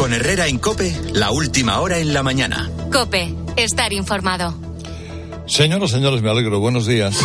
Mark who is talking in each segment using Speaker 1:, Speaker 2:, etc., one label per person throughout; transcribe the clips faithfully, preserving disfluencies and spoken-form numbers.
Speaker 1: Con Herrera en COPE, la última hora en la mañana.
Speaker 2: COPE, estar informado.
Speaker 3: Señoras, señores, me alegro. Buenos días.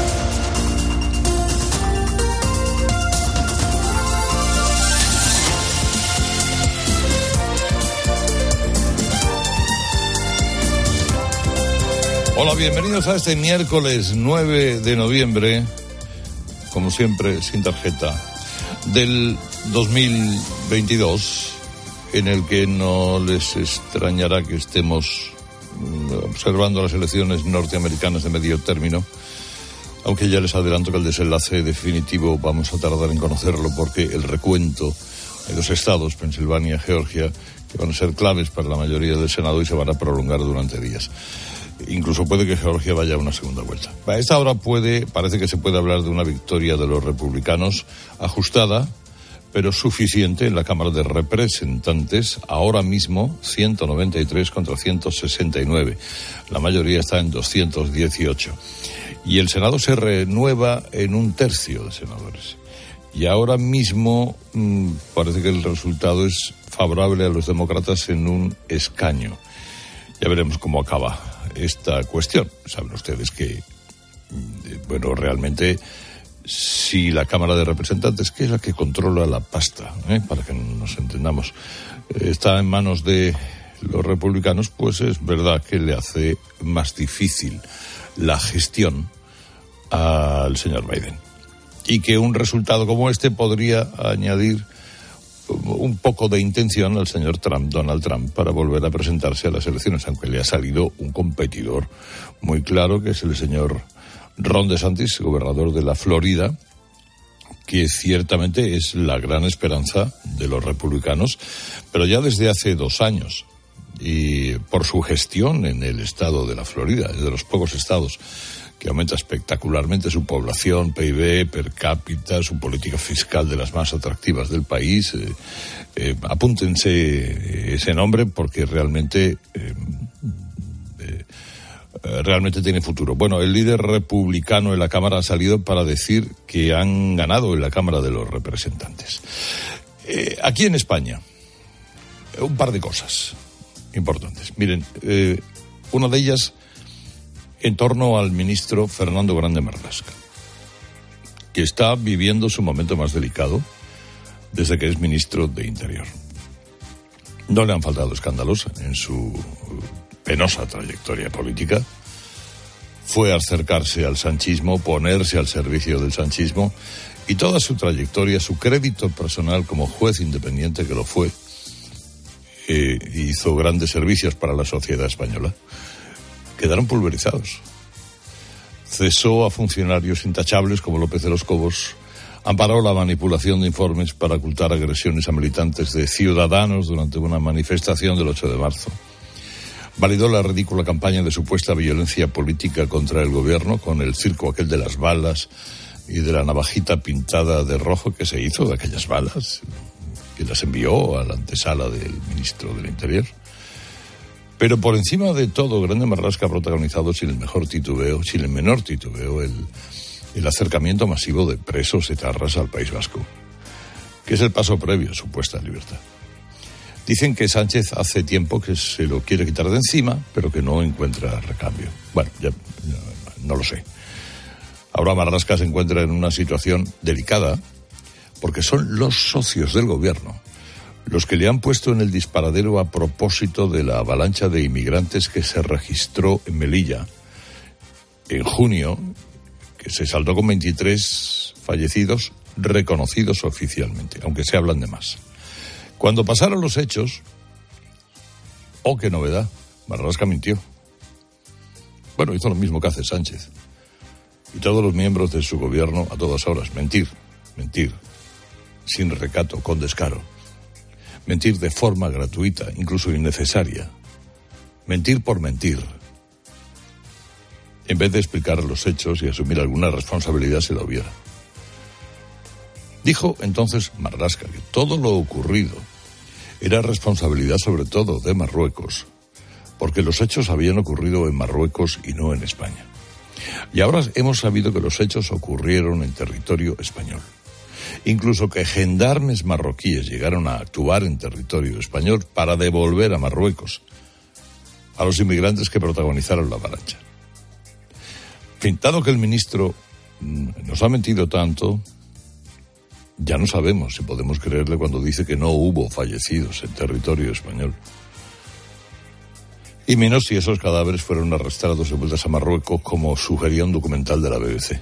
Speaker 3: Hola, bienvenidos a este miércoles nueve de noviembre, como siempre, sin tarjeta, del dos mil veintidós, en el que no les extrañará que estemos observando las elecciones norteamericanas de medio término, aunque ya les adelanto que el desenlace definitivo vamos a tardar en conocerlo, porque el recuento de los estados, Pensilvania, Georgia, que van a ser claves para la mayoría del Senado y se van a prolongar durante días. Incluso puede que Georgia vaya a una segunda vuelta. A esta hora puede, parece que se puede hablar de una victoria de los republicanos ajustada, pero suficiente en la Cámara de Representantes, ahora mismo ciento noventa y tres contra ciento sesenta y nueve. La mayoría está en doscientos dieciocho. Y el Senado se renueva en un tercio de senadores. Y ahora mismo mmm, parece que el resultado es favorable a los demócratas en un escaño. Ya veremos cómo acaba esta cuestión. Saben ustedes que, bueno, realmente, si la Cámara de Representantes, que es la que controla la pasta, ¿eh? para que nos entendamos, está en manos de los republicanos, pues es verdad que le hace más difícil la gestión al señor Biden. Y que un resultado como este podría añadir un poco de intención al señor Trump, Donald Trump, para volver a presentarse a las elecciones, aunque le ha salido un competidor muy claro, que es el señor Ron DeSantis, gobernador de la Florida, que ciertamente es la gran esperanza de los republicanos, pero ya desde hace dos años, y por su gestión en el estado de la Florida, es de los pocos estados que aumenta espectacularmente su población, P I B, per cápita, su política fiscal de las más atractivas del país. Eh, eh, apúntense ese nombre porque realmente, eh, eh, realmente tiene futuro. Bueno, el líder republicano en la Cámara ha salido para decir que han ganado en la Cámara de los Representantes. Eh, aquí en España, un par de cosas importantes. Miren, eh, una de ellas en torno al ministro Fernando Grande Marlaska, que está viviendo su momento más delicado desde que es ministro de Interior. No le han faltado escándalos en su penosa trayectoria política. Fue acercarse al sanchismo, ponerse al servicio del sanchismo, y toda su trayectoria, su crédito personal como juez independiente que lo fue, eh, hizo grandes servicios para la sociedad española, quedaron pulverizados. Cesó a funcionarios intachables como López de los Cobos, amparó la manipulación de informes para ocultar agresiones a militantes de Ciudadanos durante una manifestación del ocho de marzo. Validó la ridícula campaña de supuesta violencia política contra el gobierno con el circo aquel de las balas y de la navajita pintada de rojo que se hizo de aquellas balas, que las envió a la antesala del ministro del Interior. Pero por encima de todo, Grande Marlaska ha protagonizado sin el mejor titubeo, sin el menor titubeo, el, el acercamiento masivo de presos etarras al País Vasco, que es el paso previo a su puesta en libertad. Dicen que Sánchez hace tiempo que se lo quiere quitar de encima, pero que no encuentra recambio. Bueno, ya, ya no lo sé. Ahora Marlaska se encuentra en una situación delicada, porque son los socios del gobierno los que le han puesto en el disparadero a propósito de la avalancha de inmigrantes que se registró en Melilla en junio, que se saldó con veintitrés fallecidos reconocidos oficialmente, aunque se hablan de más. Cuando pasaron los hechos, oh, qué novedad, Marlaska mintió. Bueno, hizo lo mismo que hace Sánchez. Y todos los miembros de su gobierno a todas horas, mentir, mentir, sin recato, con descaro. Mentir de forma gratuita, incluso innecesaria. Mentir por mentir. En vez de explicar los hechos y asumir alguna responsabilidad, se la hubiera. Dijo entonces Marlaska que todo lo ocurrido era responsabilidad sobre todo de Marruecos, porque los hechos habían ocurrido en Marruecos y no en España. Y ahora hemos sabido que los hechos ocurrieron en territorio español. incluso que gendarmes marroquíes llegaron a actuar en territorio español para devolver a Marruecos a los inmigrantes que protagonizaron la avalancha. Dado que el ministro nos ha mentido tanto, ya no sabemos si podemos creerle cuando dice que no hubo fallecidos en territorio español. Y menos si esos cadáveres fueron arrastrados y vueltas a Marruecos, como sugería un documental de la B B C.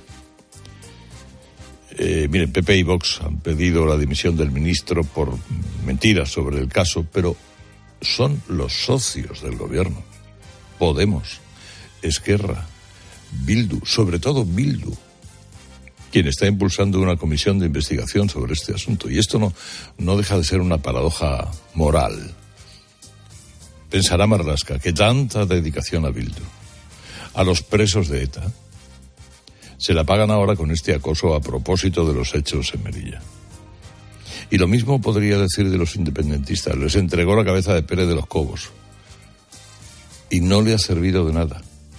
Speaker 3: Eh, miren, P P y Vox han pedido la dimisión del ministro por mentiras sobre el caso, pero son los socios del gobierno. Podemos, Esquerra, Bildu, sobre todo Bildu, quien está impulsando una comisión de investigación sobre este asunto. Y esto no, no deja de ser una paradoja moral. Pensará Marlaska que tanta dedicación a Bildu, a los presos de ETA, se la pagan ahora con este acoso a propósito de los hechos en Melilla. Y lo mismo podría decir de los independentistas. Les entregó la cabeza de Pérez de los Cobos y no le ha servido de nada.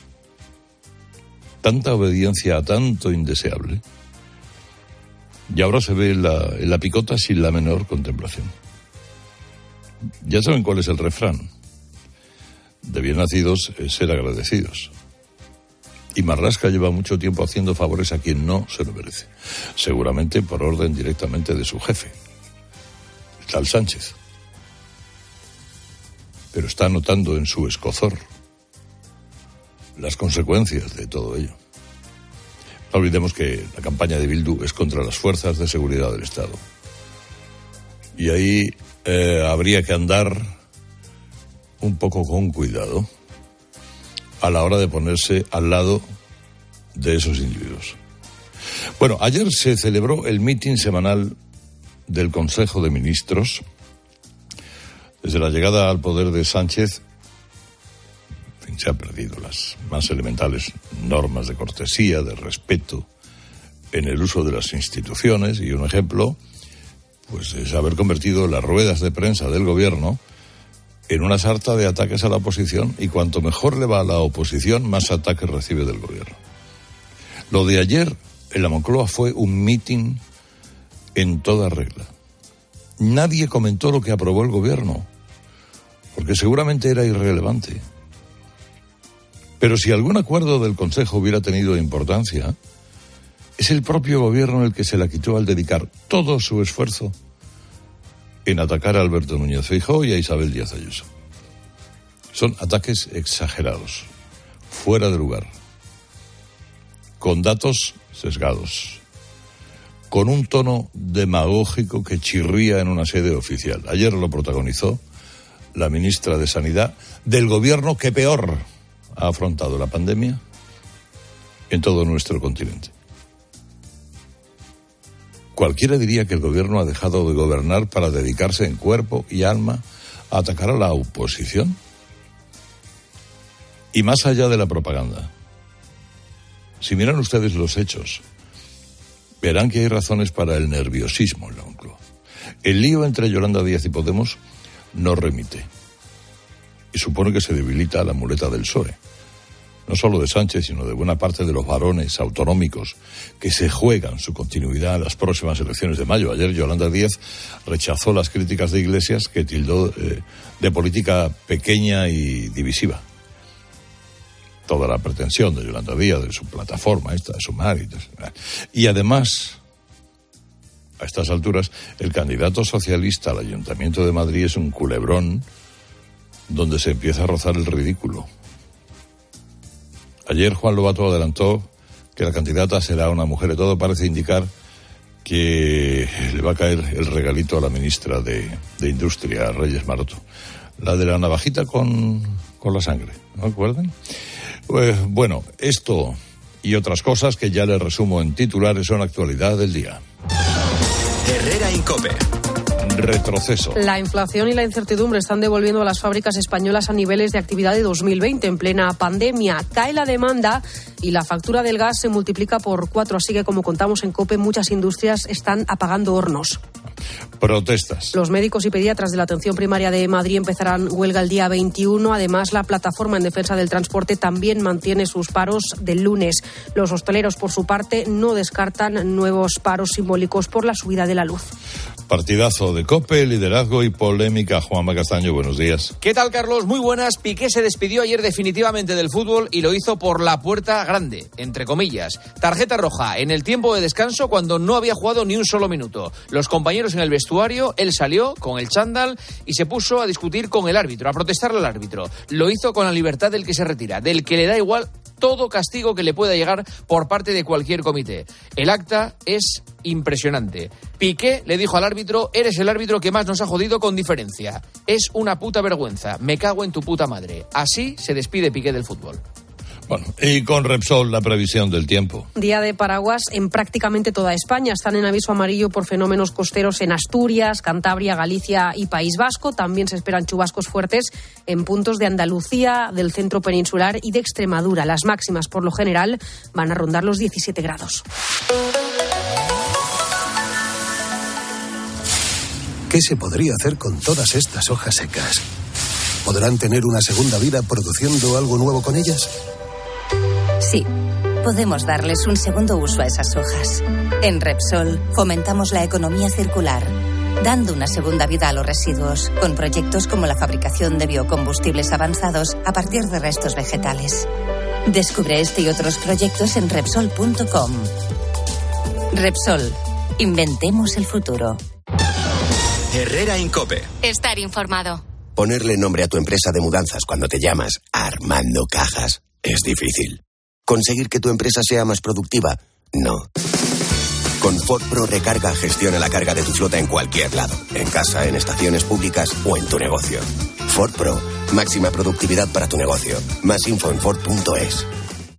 Speaker 3: Tanta obediencia a tanto indeseable, y ahora se ve en la, en la picota sin la menor contemplación. Ya saben cuál es el refrán: de bien nacidos es ser agradecidos. Y Marlaska lleva mucho tiempo haciendo favores a quien no se lo merece, seguramente por orden directamente de su jefe, el tal Sánchez. Pero está notando en su escozor las consecuencias de todo ello. No olvidemos que la campaña de Bildu es contra las fuerzas de seguridad del Estado. Y ahí eh, habría que andar un poco con cuidado a la hora de ponerse al lado de esos individuos. Bueno, ayer se celebró el mitin semanal del Consejo de Ministros. Desde la llegada al poder de Sánchez, se han perdido las más elementales normas de cortesía, de respeto en el uso de las instituciones, y un ejemplo pues es haber convertido las ruedas de prensa del gobierno en una sarta de ataques a la oposición, y cuanto mejor le va a la oposición, más ataques recibe del gobierno. Lo de ayer en la Moncloa fue un mitin en toda regla. Nadie comentó lo que aprobó el gobierno, porque seguramente era irrelevante. Pero si algún acuerdo del Consejo hubiera tenido importancia, es el propio gobierno el que se la quitó al dedicar todo su esfuerzo en atacar a Alberto Núñez Feijóo y a Isabel Díaz Ayuso. Son ataques exagerados, fuera de lugar, con datos sesgados, con un tono demagógico que chirría en una sede oficial. Ayer lo protagonizó la ministra de Sanidad del gobierno que peor ha afrontado la pandemia en todo nuestro continente. Cualquiera diría que el gobierno ha dejado de gobernar para dedicarse en cuerpo y alma a atacar a la oposición. Y más allá de la propaganda, si miran ustedes los hechos, verán que hay razones para el nerviosismo en la Moncloa. El lío entre Yolanda Díaz y Podemos no remite y supone que se debilita la muleta del P S O E. No solo de Sánchez, sino de buena parte de los varones autonómicos que se juegan su continuidad en las próximas elecciones de mayo. Ayer Yolanda Díaz rechazó las críticas de Iglesias, que tildó eh, de política pequeña y divisiva. Toda la pretensión de Yolanda Díaz, de su plataforma esta, de Sumar y, y además, a estas alturas, el candidato socialista al Ayuntamiento de Madrid es un culebrón donde se empieza a rozar el ridículo. Ayer Juan Lobato adelantó que la candidata será una mujer, y todo parece indicar que le va a caer el regalito a la ministra de, de Industria, Reyes Maroto. La de la navajita con, con la sangre, ¿no recuerdan? Pues, bueno, esto y otras cosas que ya les resumo en titulares son actualidad del día.
Speaker 1: Herrera Incope.
Speaker 3: Retroceso.
Speaker 4: La inflación y la incertidumbre están devolviendo a las fábricas españolas a niveles de actividad de dos mil veinte. En plena pandemia cae la demanda y la factura del gas se multiplica por cuatro. Así que, como contamos en COPE, muchas industrias están apagando hornos.
Speaker 3: Protestas.
Speaker 4: Los médicos y pediatras de la atención primaria de Madrid empezarán huelga el día veintiuno. Además, la plataforma en defensa del transporte también mantiene sus paros del lunes. Los hosteleros, por su parte, no descartan nuevos paros simbólicos por la subida de la luz.
Speaker 3: Partidazo de COPE, liderazgo y polémica. Juanma Castaño, buenos días.
Speaker 5: ¿Qué tal, Carlos? Muy buenas. Piqué se despidió ayer definitivamente del fútbol y lo hizo por la puerta grande, entre comillas. Tarjeta roja en el tiempo de descanso cuando no había jugado ni un solo minuto. Los compañeros en el vestuario, él salió con el chándal y se puso a discutir con el árbitro, a protestarle al árbitro. Lo hizo con la libertad del que se retira, del que le da igual todo castigo que le pueda llegar por parte de cualquier comité. El acta es impresionante. Piqué le dijo al árbitro: eres el árbitro que más nos ha jodido con diferencia. Es una puta vergüenza. Me cago en tu puta madre. Así se despide Piqué del fútbol.
Speaker 3: Bueno, y con Repsol, la previsión del tiempo.
Speaker 4: Día de paraguas en prácticamente toda España. Están en aviso amarillo por fenómenos costeros en Asturias, Cantabria, Galicia y País Vasco. También se esperan chubascos fuertes en puntos de Andalucía, del centro peninsular y de Extremadura. Las máximas, por lo general, van a rondar los diecisiete grados.
Speaker 6: ¿Qué se podría hacer con todas estas hojas secas? ¿Podrán tener una segunda vida produciendo algo nuevo con ellas?
Speaker 7: Sí, podemos darles un segundo uso a esas hojas. En Repsol fomentamos la economía circular, dando una segunda vida a los residuos, con proyectos como la fabricación de biocombustibles avanzados a partir de restos vegetales. Descubre este y otros proyectos en Repsol punto com. Repsol, inventemos el futuro.
Speaker 1: Herrera en COPE.
Speaker 2: Estar informado.
Speaker 8: Ponerle nombre a tu empresa de mudanzas cuando te llamas Armando Cajas es difícil. ¿Conseguir que tu empresa sea más productiva? No. Con Ford Pro Recarga gestiona la carga de tu flota en cualquier lado, en casa, en estaciones públicas o en tu negocio. Ford Pro, máxima productividad para tu negocio. Más info en Ford punto es.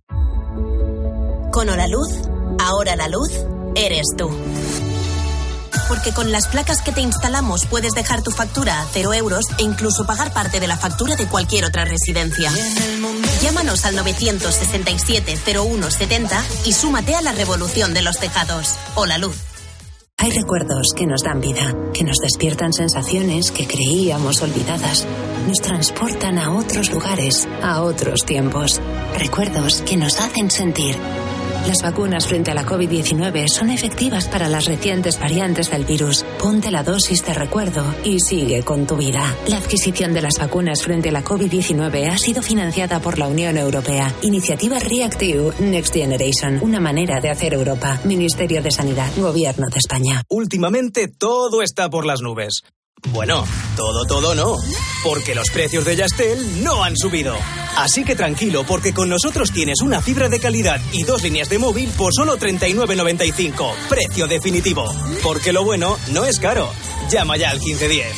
Speaker 9: Con Holaluz, ahora la luz eres tú. Porque con las placas que te instalamos puedes dejar tu factura a cero euros e incluso pagar parte de la factura de cualquier otra residencia. Llámanos al novecientos sesenta y siete cero uno setenta y súmate a la revolución de los tejados. Holaluz.
Speaker 10: Hay recuerdos que nos dan vida, que nos despiertan sensaciones que creíamos olvidadas. Nos transportan a otros lugares, a otros tiempos. Recuerdos que nos hacen sentir. Las vacunas frente a la covid diecinueve son efectivas para las recientes variantes del virus. Ponte la dosis de recuerdo y sigue con tu vida. La adquisición de las vacunas frente a la covid diecinueve ha sido financiada por la Unión Europea. Iniciativa REACT-EU Next Generation. Una manera de hacer Europa. Ministerio de Sanidad. Gobierno de España.
Speaker 11: Últimamente todo está por las nubes. Bueno, todo, todo no, porque los precios de Yastel no han subido. Así que tranquilo, porque con nosotros tienes una fibra de calidad y dos líneas de móvil por solo treinta y nueve noventa y cinco. Precio definitivo. Porque lo bueno no es caro. Llama ya al quince diez.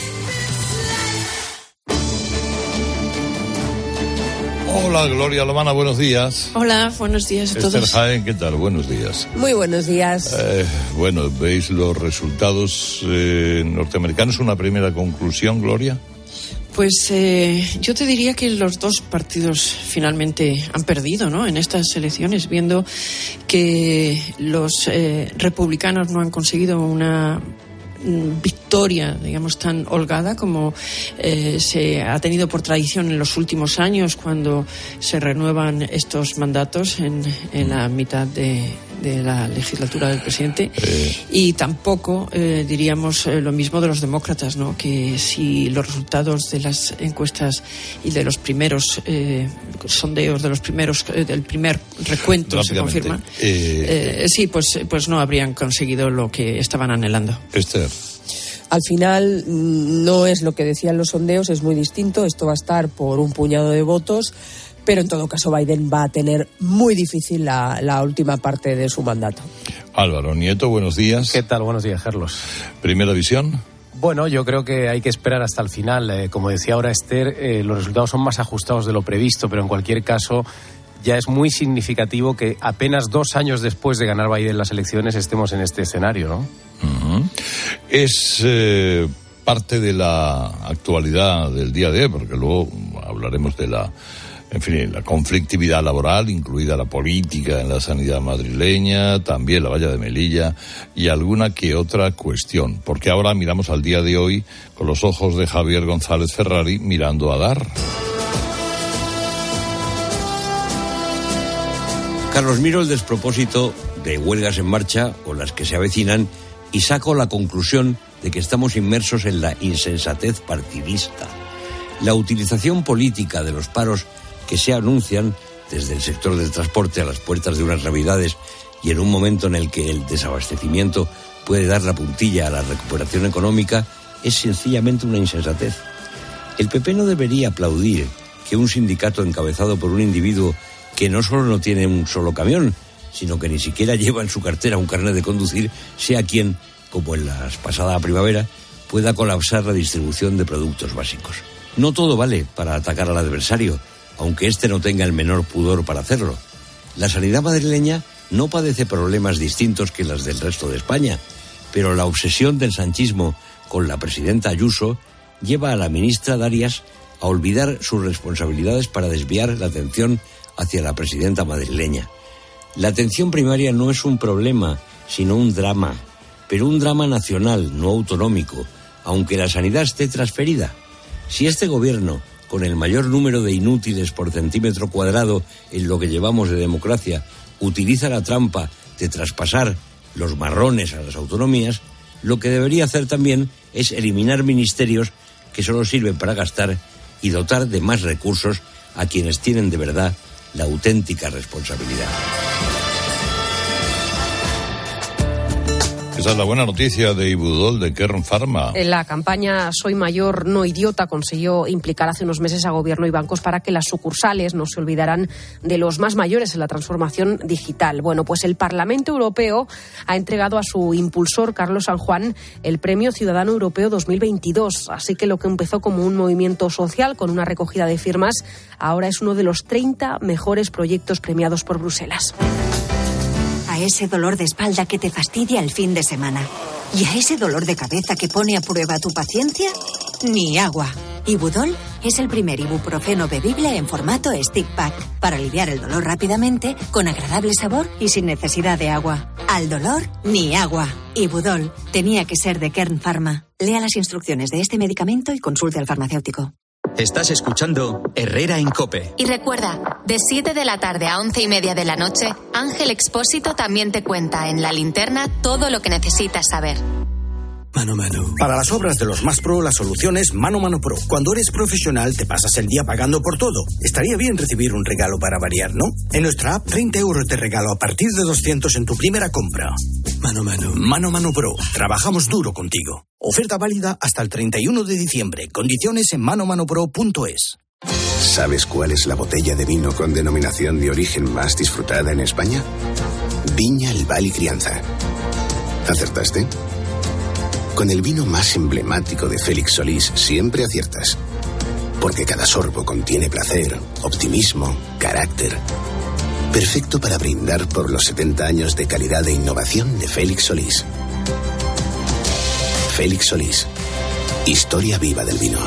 Speaker 3: Hola, Gloria Lomana, buenos días.
Speaker 12: Hola, buenos días a todos.
Speaker 3: Esther Jaén, ¿qué tal? Buenos días.
Speaker 13: Muy buenos días.
Speaker 3: Eh, bueno, ¿veis los resultados eh, norteamericanos? ¿Una primera conclusión, Gloria?
Speaker 12: Pues eh, yo te diría que los dos partidos finalmente han perdido, ¿no?, en estas elecciones, viendo que los eh, republicanos no han conseguido una victoria, digamos, tan holgada como eh, se ha tenido por tradición en los últimos años cuando se renuevan estos mandatos en, en la mitad de, de la legislatura del presidente. Eh. Y tampoco eh, diríamos eh, lo mismo de los demócratas, ¿no?, que si los resultados de las encuestas y de los primeros eh, sondeos, de los primeros eh, del primer recuento se confirman, eh, eh, sí, pues, pues no habrían conseguido lo que estaban anhelando.
Speaker 3: Esther.
Speaker 13: Al final no es lo que decían los sondeos, es muy distinto. Esto va a estar por un puñado de votos, pero en todo caso Biden va a tener muy difícil la, la última parte de su mandato.
Speaker 3: Álvaro Nieto, buenos días.
Speaker 14: ¿Qué tal? Buenos días, Carlos.
Speaker 3: ¿Primera visión?
Speaker 14: Bueno, yo creo que hay que esperar hasta el final. Eh, como decía ahora Esther, eh, los resultados son más ajustados de lo previsto, pero en cualquier caso ya es muy significativo que apenas dos años después de ganar Biden las elecciones estemos en este escenario, ¿no?
Speaker 3: Uh-huh. Es eh, parte de la actualidad del día de hoy, porque luego hablaremos de la En fin, la conflictividad laboral, incluida la política en la sanidad madrileña, también la valla de Melilla y alguna que otra cuestión. Porque ahora miramos al día de hoy con los ojos de Javier González Ferrari mirando a Dar.
Speaker 15: Carlos, miro el despropósito de huelgas en marcha o las que se avecinan y saco la conclusión de que estamos inmersos en la insensatez partidista. La utilización política de los paros que se anuncian desde el sector del transporte a las puertas de unas navidades y en un momento en el que el desabastecimiento puede dar la puntilla a la recuperación económica es sencillamente una insensatez. El P P no debería aplaudir que un sindicato encabezado por un individuo que no solo no tiene un solo camión, sino que ni siquiera lleva en su cartera un carnet de conducir, sea quien, como en la pasada primavera, pueda colapsar la distribución de productos básicos. No todo vale para atacar al adversario, aunque éste no tenga el menor pudor para hacerlo. La sanidad madrileña no padece problemas distintos que las del resto de España, pero la obsesión del sanchismo con la presidenta Ayuso lleva a la ministra Darias a olvidar sus responsabilidades para desviar la atención hacia la presidenta madrileña. La atención primaria no es un problema, sino un drama, pero un drama nacional, no autonómico, aunque la sanidad esté transferida. Si este gobierno, con el mayor número de inútiles por centímetro cuadrado en lo que llevamos de democracia, utiliza la trampa de traspasar los marrones a las autonomías, lo que debería hacer también es eliminar ministerios que solo sirven para gastar y dotar de más recursos a quienes tienen de verdad la auténtica responsabilidad.
Speaker 3: Esa es la buena noticia de Ibudol, de Kern Pharma.
Speaker 4: En la campaña Soy Mayor, no idiota consiguió implicar hace unos meses a gobierno y bancos para que las sucursales no se olvidaran de los más mayores en la transformación digital. Bueno, pues el Parlamento Europeo ha entregado a su impulsor, Carlos San Juan, el Premio Ciudadano Europeo dos mil veintidós. Así que lo que empezó como un movimiento social con una recogida de firmas, ahora es uno de los treinta mejores proyectos premiados por Bruselas.
Speaker 16: A ese dolor de espalda que te fastidia el fin de semana y a ese dolor de cabeza que pone a prueba tu paciencia, ni agua. Ibudol es el primer ibuprofeno bebible en formato stick pack para aliviar el dolor rápidamente, con agradable sabor y sin necesidad de agua. Al dolor, ni agua. Ibudol tenía que ser de Kern Pharma. Lea las instrucciones de este medicamento y consulte al farmacéutico.
Speaker 1: Estás escuchando Herrera en COPE.
Speaker 2: Y recuerda, de siete de la tarde a once y media de la noche, Ángel Expósito también te cuenta en La Linterna todo lo que necesitas saber.
Speaker 17: Mano Mano. Para las obras de los más pro, la solución es Mano Mano Pro. Cuando eres profesional, te pasas el día pagando por todo. Estaría bien recibir un regalo para variar, ¿no? En nuestra app, treinta euros de regalo a partir de doscientos en tu primera compra. Mano Mano. Mano Mano Pro. Trabajamos duro contigo. Oferta válida hasta el treinta y uno de diciembre. Condiciones en mano mano pro punto es.
Speaker 18: ¿Sabes cuál es la botella de vino con denominación de origen más disfrutada en España? Viña El Val y Crianza. ¿Acertaste? Con el vino más emblemático de Félix Solís siempre aciertas. Porque cada sorbo contiene placer, optimismo, carácter. Perfecto para brindar por los setenta años de calidad e innovación de Félix Solís. Félix Solís. Historia viva del vino.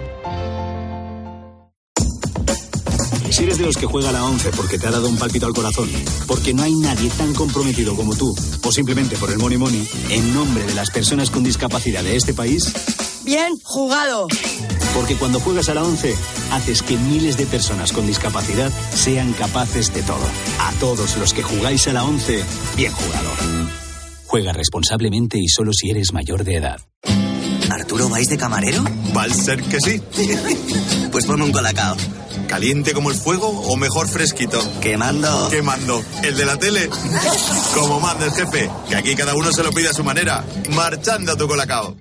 Speaker 19: Si eres de los que juega la once porque te ha dado un pálpito al corazón, porque no hay nadie tan comprometido como tú, o simplemente por el money money, en nombre de las personas con discapacidad de este país...
Speaker 20: ¡Bien jugado!
Speaker 19: Porque cuando juegas a la once, haces que miles de personas con discapacidad sean capaces de todo. A todos los que jugáis a la once, bien jugado. Juega responsablemente y solo si eres mayor de edad.
Speaker 21: ¿Arturo, vais de camarero?
Speaker 22: Va a ser que sí.
Speaker 21: Pues ponme un colacao.
Speaker 22: ¿Caliente como el fuego o mejor fresquito?
Speaker 21: Quemando.
Speaker 22: Quemando. ¿El de la tele? Como manda el jefe, que aquí cada uno se lo pide a su manera. Marchando a tu colacao.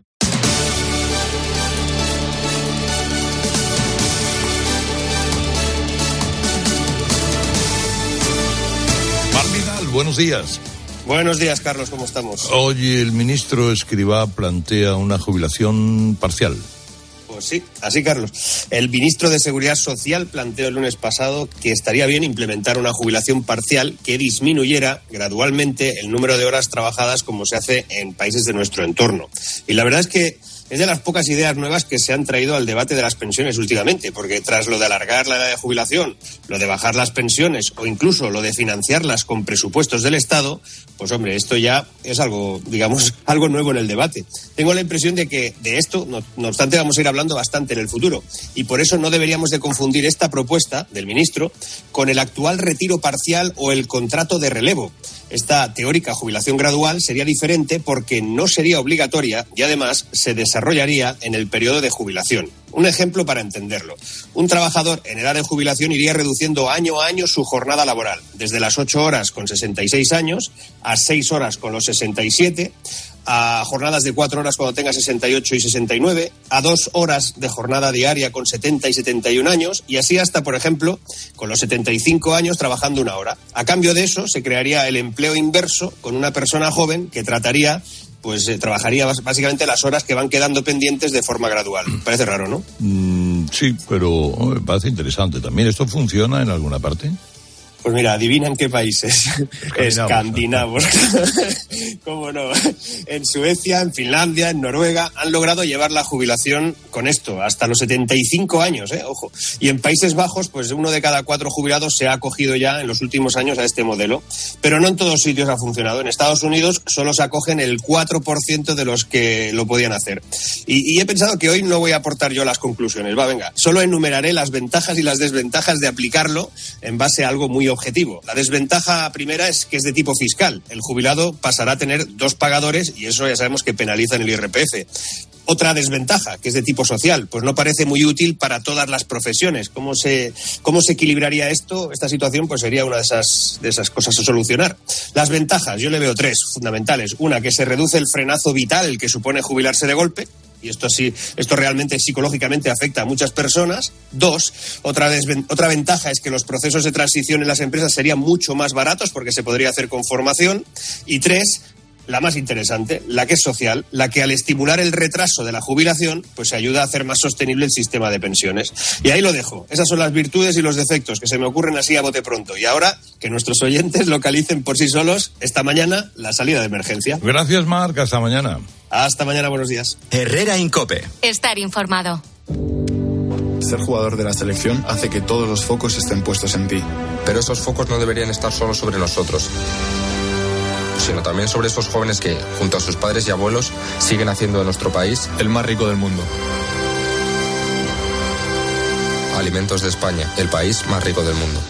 Speaker 3: Mar Vidal, buenos días.
Speaker 23: Buenos días, Carlos, ¿cómo estamos?
Speaker 3: Hoy el ministro Escrivá plantea una jubilación parcial.
Speaker 23: Pues sí, así, Carlos. El ministro de Seguridad Social planteó el lunes pasado que estaría bien implementar una jubilación parcial que disminuyera gradualmente el número de horas trabajadas como se hace en países de nuestro entorno. Y la verdad es que es de las pocas ideas nuevas que se han traído al debate de las pensiones últimamente, porque tras lo de alargar la edad de jubilación, lo de bajar las pensiones o incluso lo de financiarlas con presupuestos del Estado, pues hombre, esto ya es algo, digamos, algo nuevo en el debate. Tengo la impresión de que de esto, no, no obstante, vamos a ir hablando bastante en el futuro, y por eso no deberíamos de confundir esta propuesta del ministro con el actual retiro parcial o el contrato de relevo. Esta teórica jubilación gradual sería diferente porque no sería obligatoria y además se desarrollaría en el periodo de jubilación. Un ejemplo para entenderlo. Un trabajador en edad de jubilación iría reduciendo año a año su jornada laboral, desde las ocho horas con sesenta y seis años a seis horas con los sesenta y siete, a jornadas de cuatro horas cuando tenga sesenta y ocho y sesenta y nueve, a dos horas de jornada diaria con setenta y setenta y un años, y así hasta, por ejemplo, con los setenta y cinco años trabajando una hora. A cambio de eso, se crearía el empleo inverso con una persona joven que trataría, pues eh, trabajaría básicamente las horas que van quedando pendientes de forma gradual. Parece raro, ¿no?
Speaker 3: Mm, sí, pero me parece interesante también. ¿Esto funciona en alguna parte?
Speaker 23: Pues mira, adivina en qué países. Escandinavos. ¿Cómo no? En Suecia, en Finlandia, en Noruega han logrado llevar la jubilación con esto, hasta los setenta y cinco años, ¿eh? Ojo. Y en Países Bajos, pues uno de cada cuatro jubilados se ha acogido ya en los últimos años a este modelo. Pero no en todos sitios ha funcionado. En Estados Unidos solo se acogen el cuatro por ciento de los que lo podían hacer. Y, y he pensado que hoy no voy a aportar yo las conclusiones. Va, venga. Solo enumeraré las ventajas y las desventajas de aplicarlo en base a algo muy objetivo. La desventaja primera es que es de tipo fiscal. El jubilado pasará a tener dos pagadores y eso ya sabemos que penaliza en el I R P F. Otra desventaja, que es de tipo social, pues no parece muy útil para todas las profesiones. ¿Cómo se, cómo se equilibraría esto? Esta situación pues sería una de esas, de esas cosas a solucionar. Las ventajas, yo le veo tres fundamentales. Una, que se reduce el frenazo vital que supone jubilarse de golpe. Y esto sí, esto realmente psicológicamente afecta a muchas personas. Dos, otra, desven- otra ventaja es que los procesos de transición en las empresas serían mucho más baratos porque se podría hacer con formación. Y tres, la más interesante, la que es social, la que al estimular el retraso de la jubilación, pues se ayuda a hacer más sostenible el sistema de pensiones. Y ahí lo dejo. Esas son las virtudes y los defectos que se me ocurren así a bote pronto. Y ahora que nuestros oyentes localicen por sí solos esta mañana la salida de emergencia.
Speaker 3: Gracias, Marc. Hasta mañana.
Speaker 23: Hasta mañana, buenos días.
Speaker 1: Herrera Incope.
Speaker 2: Estar informado.
Speaker 5: Ser jugador de la selección hace que todos los focos estén puestos en ti.
Speaker 6: Pero esos focos no deberían estar solo sobre nosotros, sino también sobre esos jóvenes que, junto a sus padres y abuelos, siguen haciendo de nuestro país
Speaker 5: el más rico del mundo.
Speaker 6: Alimentos de España, el país más rico del mundo.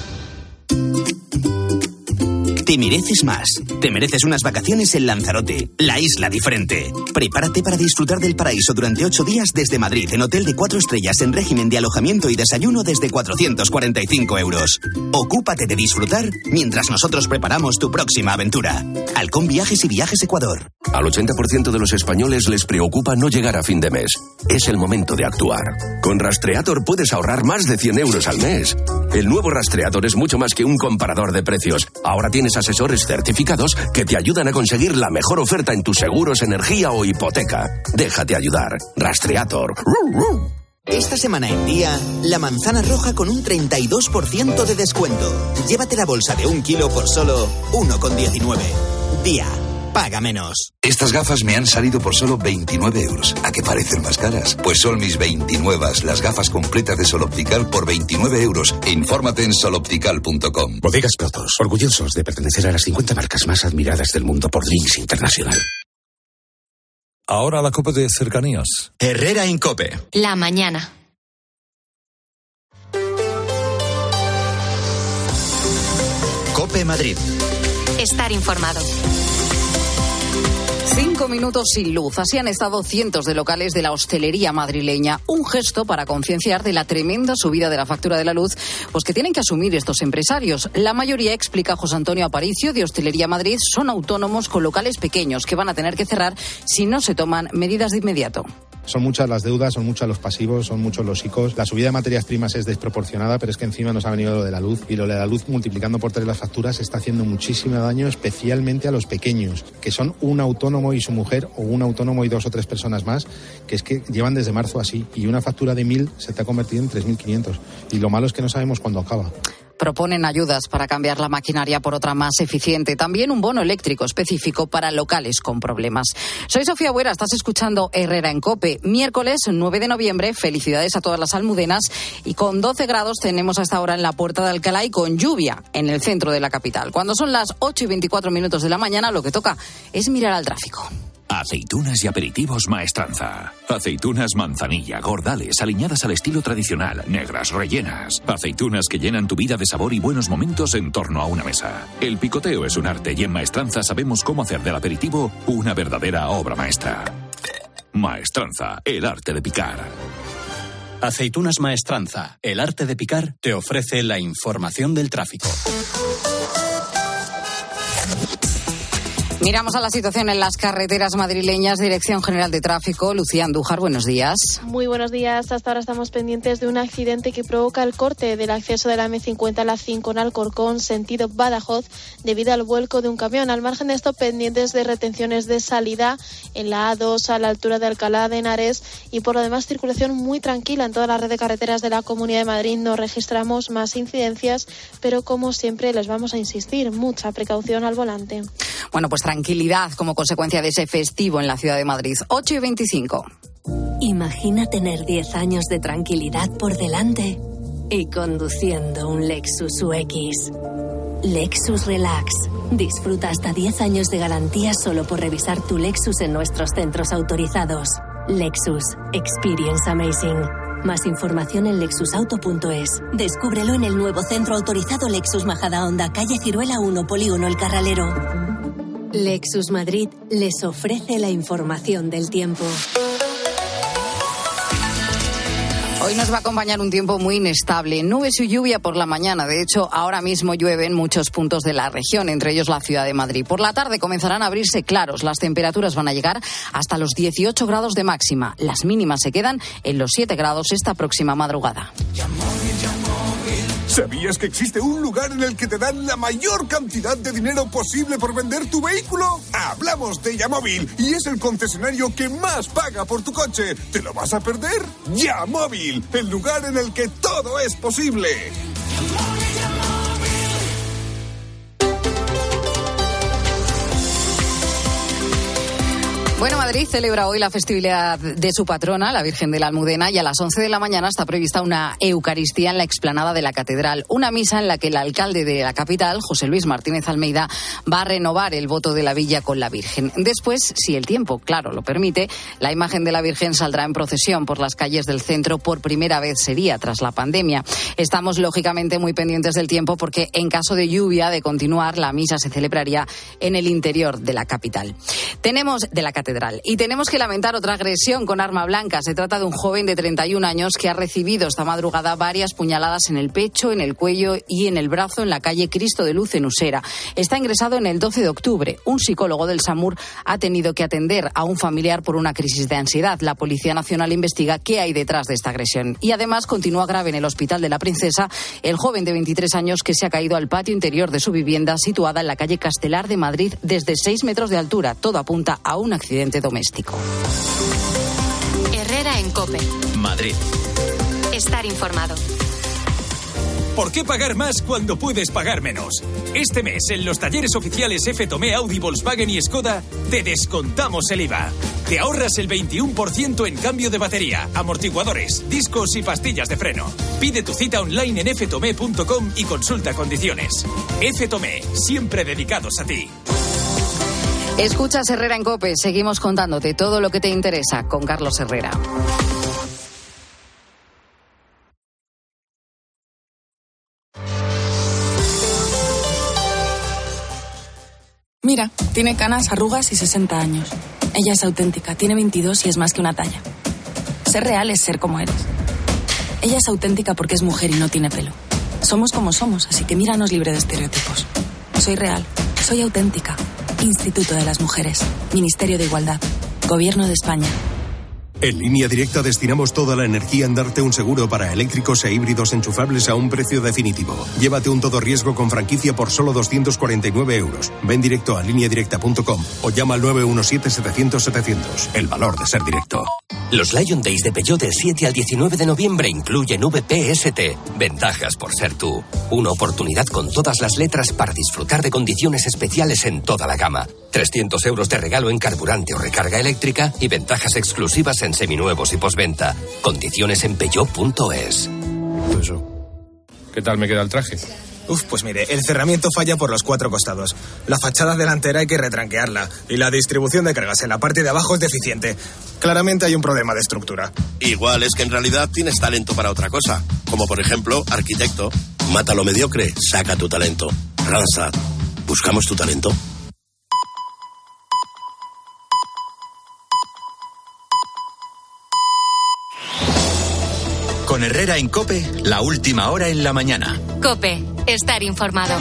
Speaker 7: Te mereces más. Te mereces unas vacaciones en Lanzarote, la isla diferente. Prepárate para disfrutar del paraíso durante ocho días desde Madrid, en hotel de cuatro estrellas en régimen de alojamiento y desayuno desde cuatrocientos cuarenta y cinco euros. Ocúpate de disfrutar mientras nosotros preparamos tu próxima aventura. Halcón Viajes y Viajes Ecuador.
Speaker 8: Al ochenta por ciento de los españoles les preocupa no llegar a fin de mes. Es el momento de actuar. Con Rastreator puedes ahorrar más de cien euros al mes. El nuevo Rastreator es mucho más que un comparador de precios. Ahora tienes asesores certificados que te ayudan a conseguir la mejor oferta en tus seguros, energía o hipoteca. Déjate ayudar. Rastreator.
Speaker 7: Esta semana en Día, la manzana roja con un treinta y dos por ciento de descuento. Llévate la bolsa de un kilo por solo uno con diecinueve. Día. Paga menos.
Speaker 24: Estas gafas me han salido por solo veintinueve euros. ¿A qué parecen más caras? Pues son mis veintinueve, las gafas completas de Sol Optical por veintinueve euros. Infórmate en soloptical punto com.
Speaker 25: Bodegas Protos, orgullosos de pertenecer a las cincuenta marcas más admiradas del mundo por Links Internacional.
Speaker 3: Ahora la Copa de Cercanías.
Speaker 1: Herrera Incope.
Speaker 2: La mañana.
Speaker 1: Cope Madrid.
Speaker 2: Estar informado.
Speaker 26: Cinco minutos sin luz. Así han estado cientos de locales de la hostelería madrileña. Un gesto para concienciar de la tremenda subida de la factura de la luz, pues que tienen que asumir estos empresarios. La mayoría, explica José Antonio Aparicio, de Hostelería Madrid, son autónomos con locales pequeños que van a tener que cerrar si no se toman medidas de inmediato.
Speaker 27: Son muchas las deudas, son muchos los pasivos, son muchos los I C Os. La subida de materias primas es desproporcionada, pero es que encima nos ha venido lo de la luz. Y lo de la luz, multiplicando por tres las facturas, está haciendo muchísimo daño, especialmente a los pequeños, que son un autónomo y su mujer, o un autónomo y dos o tres personas más, que es que llevan desde marzo así. Y una factura de mil se te ha convertido en tres mil quinientos. Y lo malo es que no sabemos cuándo acaba.
Speaker 26: Proponen ayudas para cambiar la maquinaria por otra más eficiente. También un bono eléctrico específico para locales con problemas. Soy Sofía Buera, estás escuchando Herrera en COPE. Miércoles nueve de noviembre, felicidades a todas las almudenas. Y con doce grados tenemos hasta ahora en la Puerta de Alcalá y con lluvia en el centro de la capital. Cuando son las ocho y veinticuatro minutos de la mañana, lo que toca es mirar al tráfico.
Speaker 9: Aceitunas y aperitivos Maestranza. Aceitunas manzanilla, gordales, aliñadas al estilo tradicional, negras, rellenas. Aceitunas que llenan tu vida de sabor y buenos momentos en torno a una mesa. El picoteo es un arte y en Maestranza sabemos cómo hacer del aperitivo una verdadera obra maestra. Maestranza, el arte de picar.
Speaker 19: Aceitunas Maestranza, el arte de picar, te ofrece la información del tráfico.
Speaker 26: Miramos a la situación en las carreteras madrileñas. Dirección General de Tráfico, Lucía Andújar, buenos días.
Speaker 10: Muy buenos días. Hasta ahora estamos pendientes de un accidente que provoca el corte del acceso de la eme cincuenta a la cinco en Alcorcón, sentido Badajoz, debido al vuelco de un camión. Al margen de esto, pendientes de retenciones de salida en la A dos a la altura de Alcalá de Henares y por lo demás circulación muy tranquila en toda la red de carreteras de la Comunidad de Madrid. No registramos más incidencias, pero como siempre les vamos a insistir, mucha precaución al volante.
Speaker 26: Bueno, pues tranquilidad como consecuencia de ese festivo en la ciudad de Madrid. ocho y veinticinco.
Speaker 11: Imagina tener diez años de tranquilidad por delante y conduciendo un Lexus U X. Lexus Relax. Disfruta hasta diez años de garantía solo por revisar tu Lexus en nuestros centros autorizados. Lexus. Experience Amazing. Más información en lexus auto punto es. Descúbrelo en el nuevo centro autorizado Lexus Majadahonda, calle Ciruela uno, Polígono El Carralero. Lexus Madrid les ofrece la información del tiempo.
Speaker 26: Hoy nos va a acompañar un tiempo muy inestable. Nubes y lluvia por la mañana. De hecho, ahora mismo llueve en muchos puntos de la región, entre ellos la ciudad de Madrid. Por la tarde comenzarán a abrirse claros. Las temperaturas van a llegar hasta los dieciocho grados de máxima. Las mínimas se quedan en los siete grados esta próxima madrugada.
Speaker 12: ¿Sabías que existe un lugar en el que te dan la mayor cantidad de dinero posible por vender tu vehículo? Hablamos de Yamóvil y es el concesionario que más paga por tu coche. ¿Te lo vas a perder? Yamóvil, el lugar en el que todo es posible.
Speaker 26: Bueno, Madrid celebra hoy la festividad de su patrona, la Virgen de la Almudena, y a las once de la mañana está prevista una Eucaristía en la explanada de la Catedral. Una misa en la que el alcalde de la capital, José Luis Martínez Almeida, va a renovar el voto de la villa con la Virgen. Después, si el tiempo, claro, lo permite, la imagen de la Virgen saldrá en procesión por las calles del centro. Por primera vez sería tras la pandemia. Estamos, lógicamente, muy pendientes del tiempo porque, en caso de lluvia, de continuar, la misa se celebraría en el interior de la capital. Tenemos de la catedral. Y tenemos que lamentar otra agresión con arma blanca. Se trata de un joven de treinta y un años que ha recibido esta madrugada varias puñaladas en el pecho, en el cuello y en el brazo en la calle Cristo de Luz en Usera. Está ingresado en el doce de octubre. Un psicólogo del SAMUR ha tenido que atender a un familiar por una crisis de ansiedad. La Policía Nacional investiga qué hay detrás de esta agresión. Y además continúa grave en el Hospital de la Princesa el joven de veintitrés años que se ha caído al patio interior de su vivienda situada en la calle Castelar de Madrid desde seis metros de altura. Todo apunta a un accidente doméstico.
Speaker 2: Herrera en COPE.
Speaker 1: Madrid.
Speaker 2: Estar informado.
Speaker 13: ¿Por qué pagar más cuando puedes pagar menos? Este mes, en los talleres oficiales F. Tomé, Audi, Volkswagen y Skoda, te descontamos el I V A. Te ahorras el veintiuno por ciento en cambio de batería, amortiguadores, discos y pastillas de freno. Pide tu cita online en f tomé punto com y consulta condiciones. F. Tomé, siempre dedicados a ti.
Speaker 26: Escuchas Herrera en COPE. Seguimos contándote todo lo que te interesa con Carlos Herrera.
Speaker 14: Mira, tiene canas, arrugas y sesenta años. Ella es auténtica, tiene veintidós y es más que una talla. Ser real es ser como eres. Ella es auténtica porque es mujer y no tiene pelo. Somos como somos, así que míranos libre de estereotipos. Soy real, soy auténtica. Instituto de las Mujeres, Ministerio de Igualdad, Gobierno de España.
Speaker 15: En Línea Directa destinamos toda la energía en darte un seguro para eléctricos e híbridos enchufables a un precio definitivo. Llévate un todo riesgo con franquicia por solo doscientos cuarenta y nueve euros. Ven directo a línea directa punto com o llama al nueve uno siete setecientos setecientos. El valor de ser directo.
Speaker 4: Los Lion Days de Peugeot del siete al diecinueve de noviembre incluyen V P S T. Ventajas por ser tú. Una oportunidad con todas las letras para disfrutar de condiciones especiales en toda la gama. trescientos euros de regalo en carburante o recarga eléctrica y ventajas exclusivas en seminuevos y postventa. Condiciones en peugeot punto es.
Speaker 16: ¿Qué tal me queda el traje?
Speaker 17: Uf, pues mire, el cerramiento falla por los cuatro costados. La fachada delantera hay que retranquearla. Y la distribución de cargas en la parte de abajo es deficiente. Claramente hay un problema de estructura.
Speaker 18: Igual es que en realidad tienes talento para otra cosa. Como por ejemplo, arquitecto. Mata lo mediocre, saca tu talento. Randstad. ¿Buscamos tu talento?
Speaker 1: Con Herrera en COPE, la última hora en la mañana.
Speaker 2: COPE, estar informado.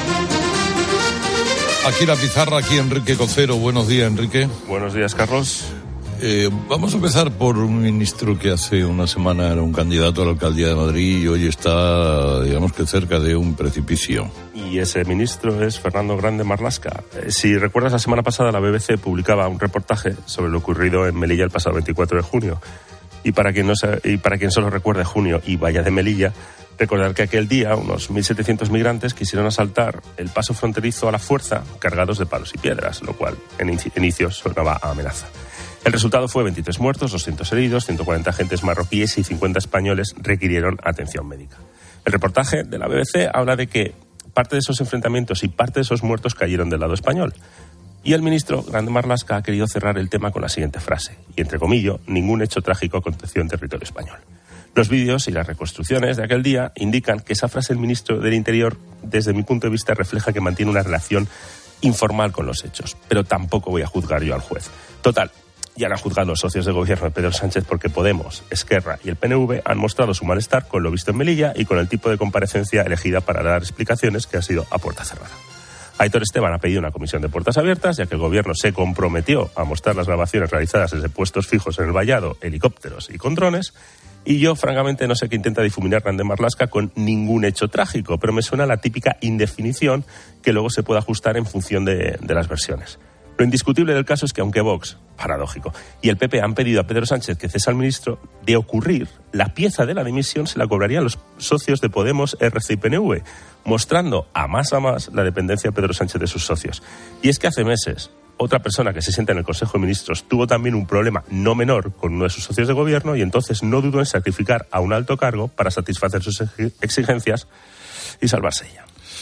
Speaker 3: Aquí la pizarra, aquí Enrique Cocero. Buenos días, Enrique.
Speaker 20: Buenos días, Carlos.
Speaker 3: Eh, vamos a empezar por un ministro que hace una semana era un candidato a la alcaldía de Madrid y hoy está, digamos que cerca de un precipicio.
Speaker 20: Y ese ministro es Fernando Grande Marlaska. Eh, si recuerdas, la semana pasada la B B C publicaba un reportaje sobre lo ocurrido en Melilla el pasado veinticuatro de junio. Y para quien no se, y para quien solo recuerde junio y vaya de Melilla, recordar que aquel día unos mil setecientos migrantes quisieron asaltar el paso fronterizo a la fuerza cargados de palos y piedras, lo cual en inicios sonaba a amenaza. El resultado fue veintitrés muertos, doscientos heridos, ciento cuarenta agentes marroquíes y cincuenta españoles requirieron atención médica. El reportaje de la B B C habla de que parte de esos enfrentamientos y parte de esos muertos cayeron del lado español. Y el ministro Grande Marlaska ha querido cerrar el tema con la siguiente frase, y entre comillas, ningún hecho trágico aconteció en territorio español. Los vídeos y las reconstrucciones de aquel día indican que esa frase del ministro del Interior, desde mi punto de vista, refleja que mantiene una relación informal con los hechos, pero tampoco voy a juzgar yo al juez. Total, ya han juzgado los socios de gobierno de Pedro Sánchez porque Podemos, Esquerra y el P N V han mostrado su malestar con lo visto en Melilla y con el tipo de comparecencia elegida para dar explicaciones que ha sido a puerta cerrada. Aitor Esteban ha pedido una comisión de puertas abiertas, ya que el gobierno se comprometió a mostrar las grabaciones realizadas desde puestos fijos en el vallado, helicópteros y con drones. Y yo, francamente, no sé qué intenta difuminar Grande Marlaska con ningún hecho trágico, pero me suena la típica indefinición que luego se puede ajustar en función de, de las versiones. Lo indiscutible del caso es que aunque Vox, paradójico, y el P P han pedido a Pedro Sánchez que cese al ministro, de ocurrir, la pieza de la dimisión se la cobrarían los socios de Podemos, R C y P N V, mostrando a más a más la dependencia de Pedro Sánchez de sus socios. Y es que hace meses, otra persona que se sienta en el Consejo de Ministros tuvo también un problema no menor con uno de sus socios de gobierno y entonces no dudó en sacrificar a un alto cargo para satisfacer sus exigencias y salvarse ella.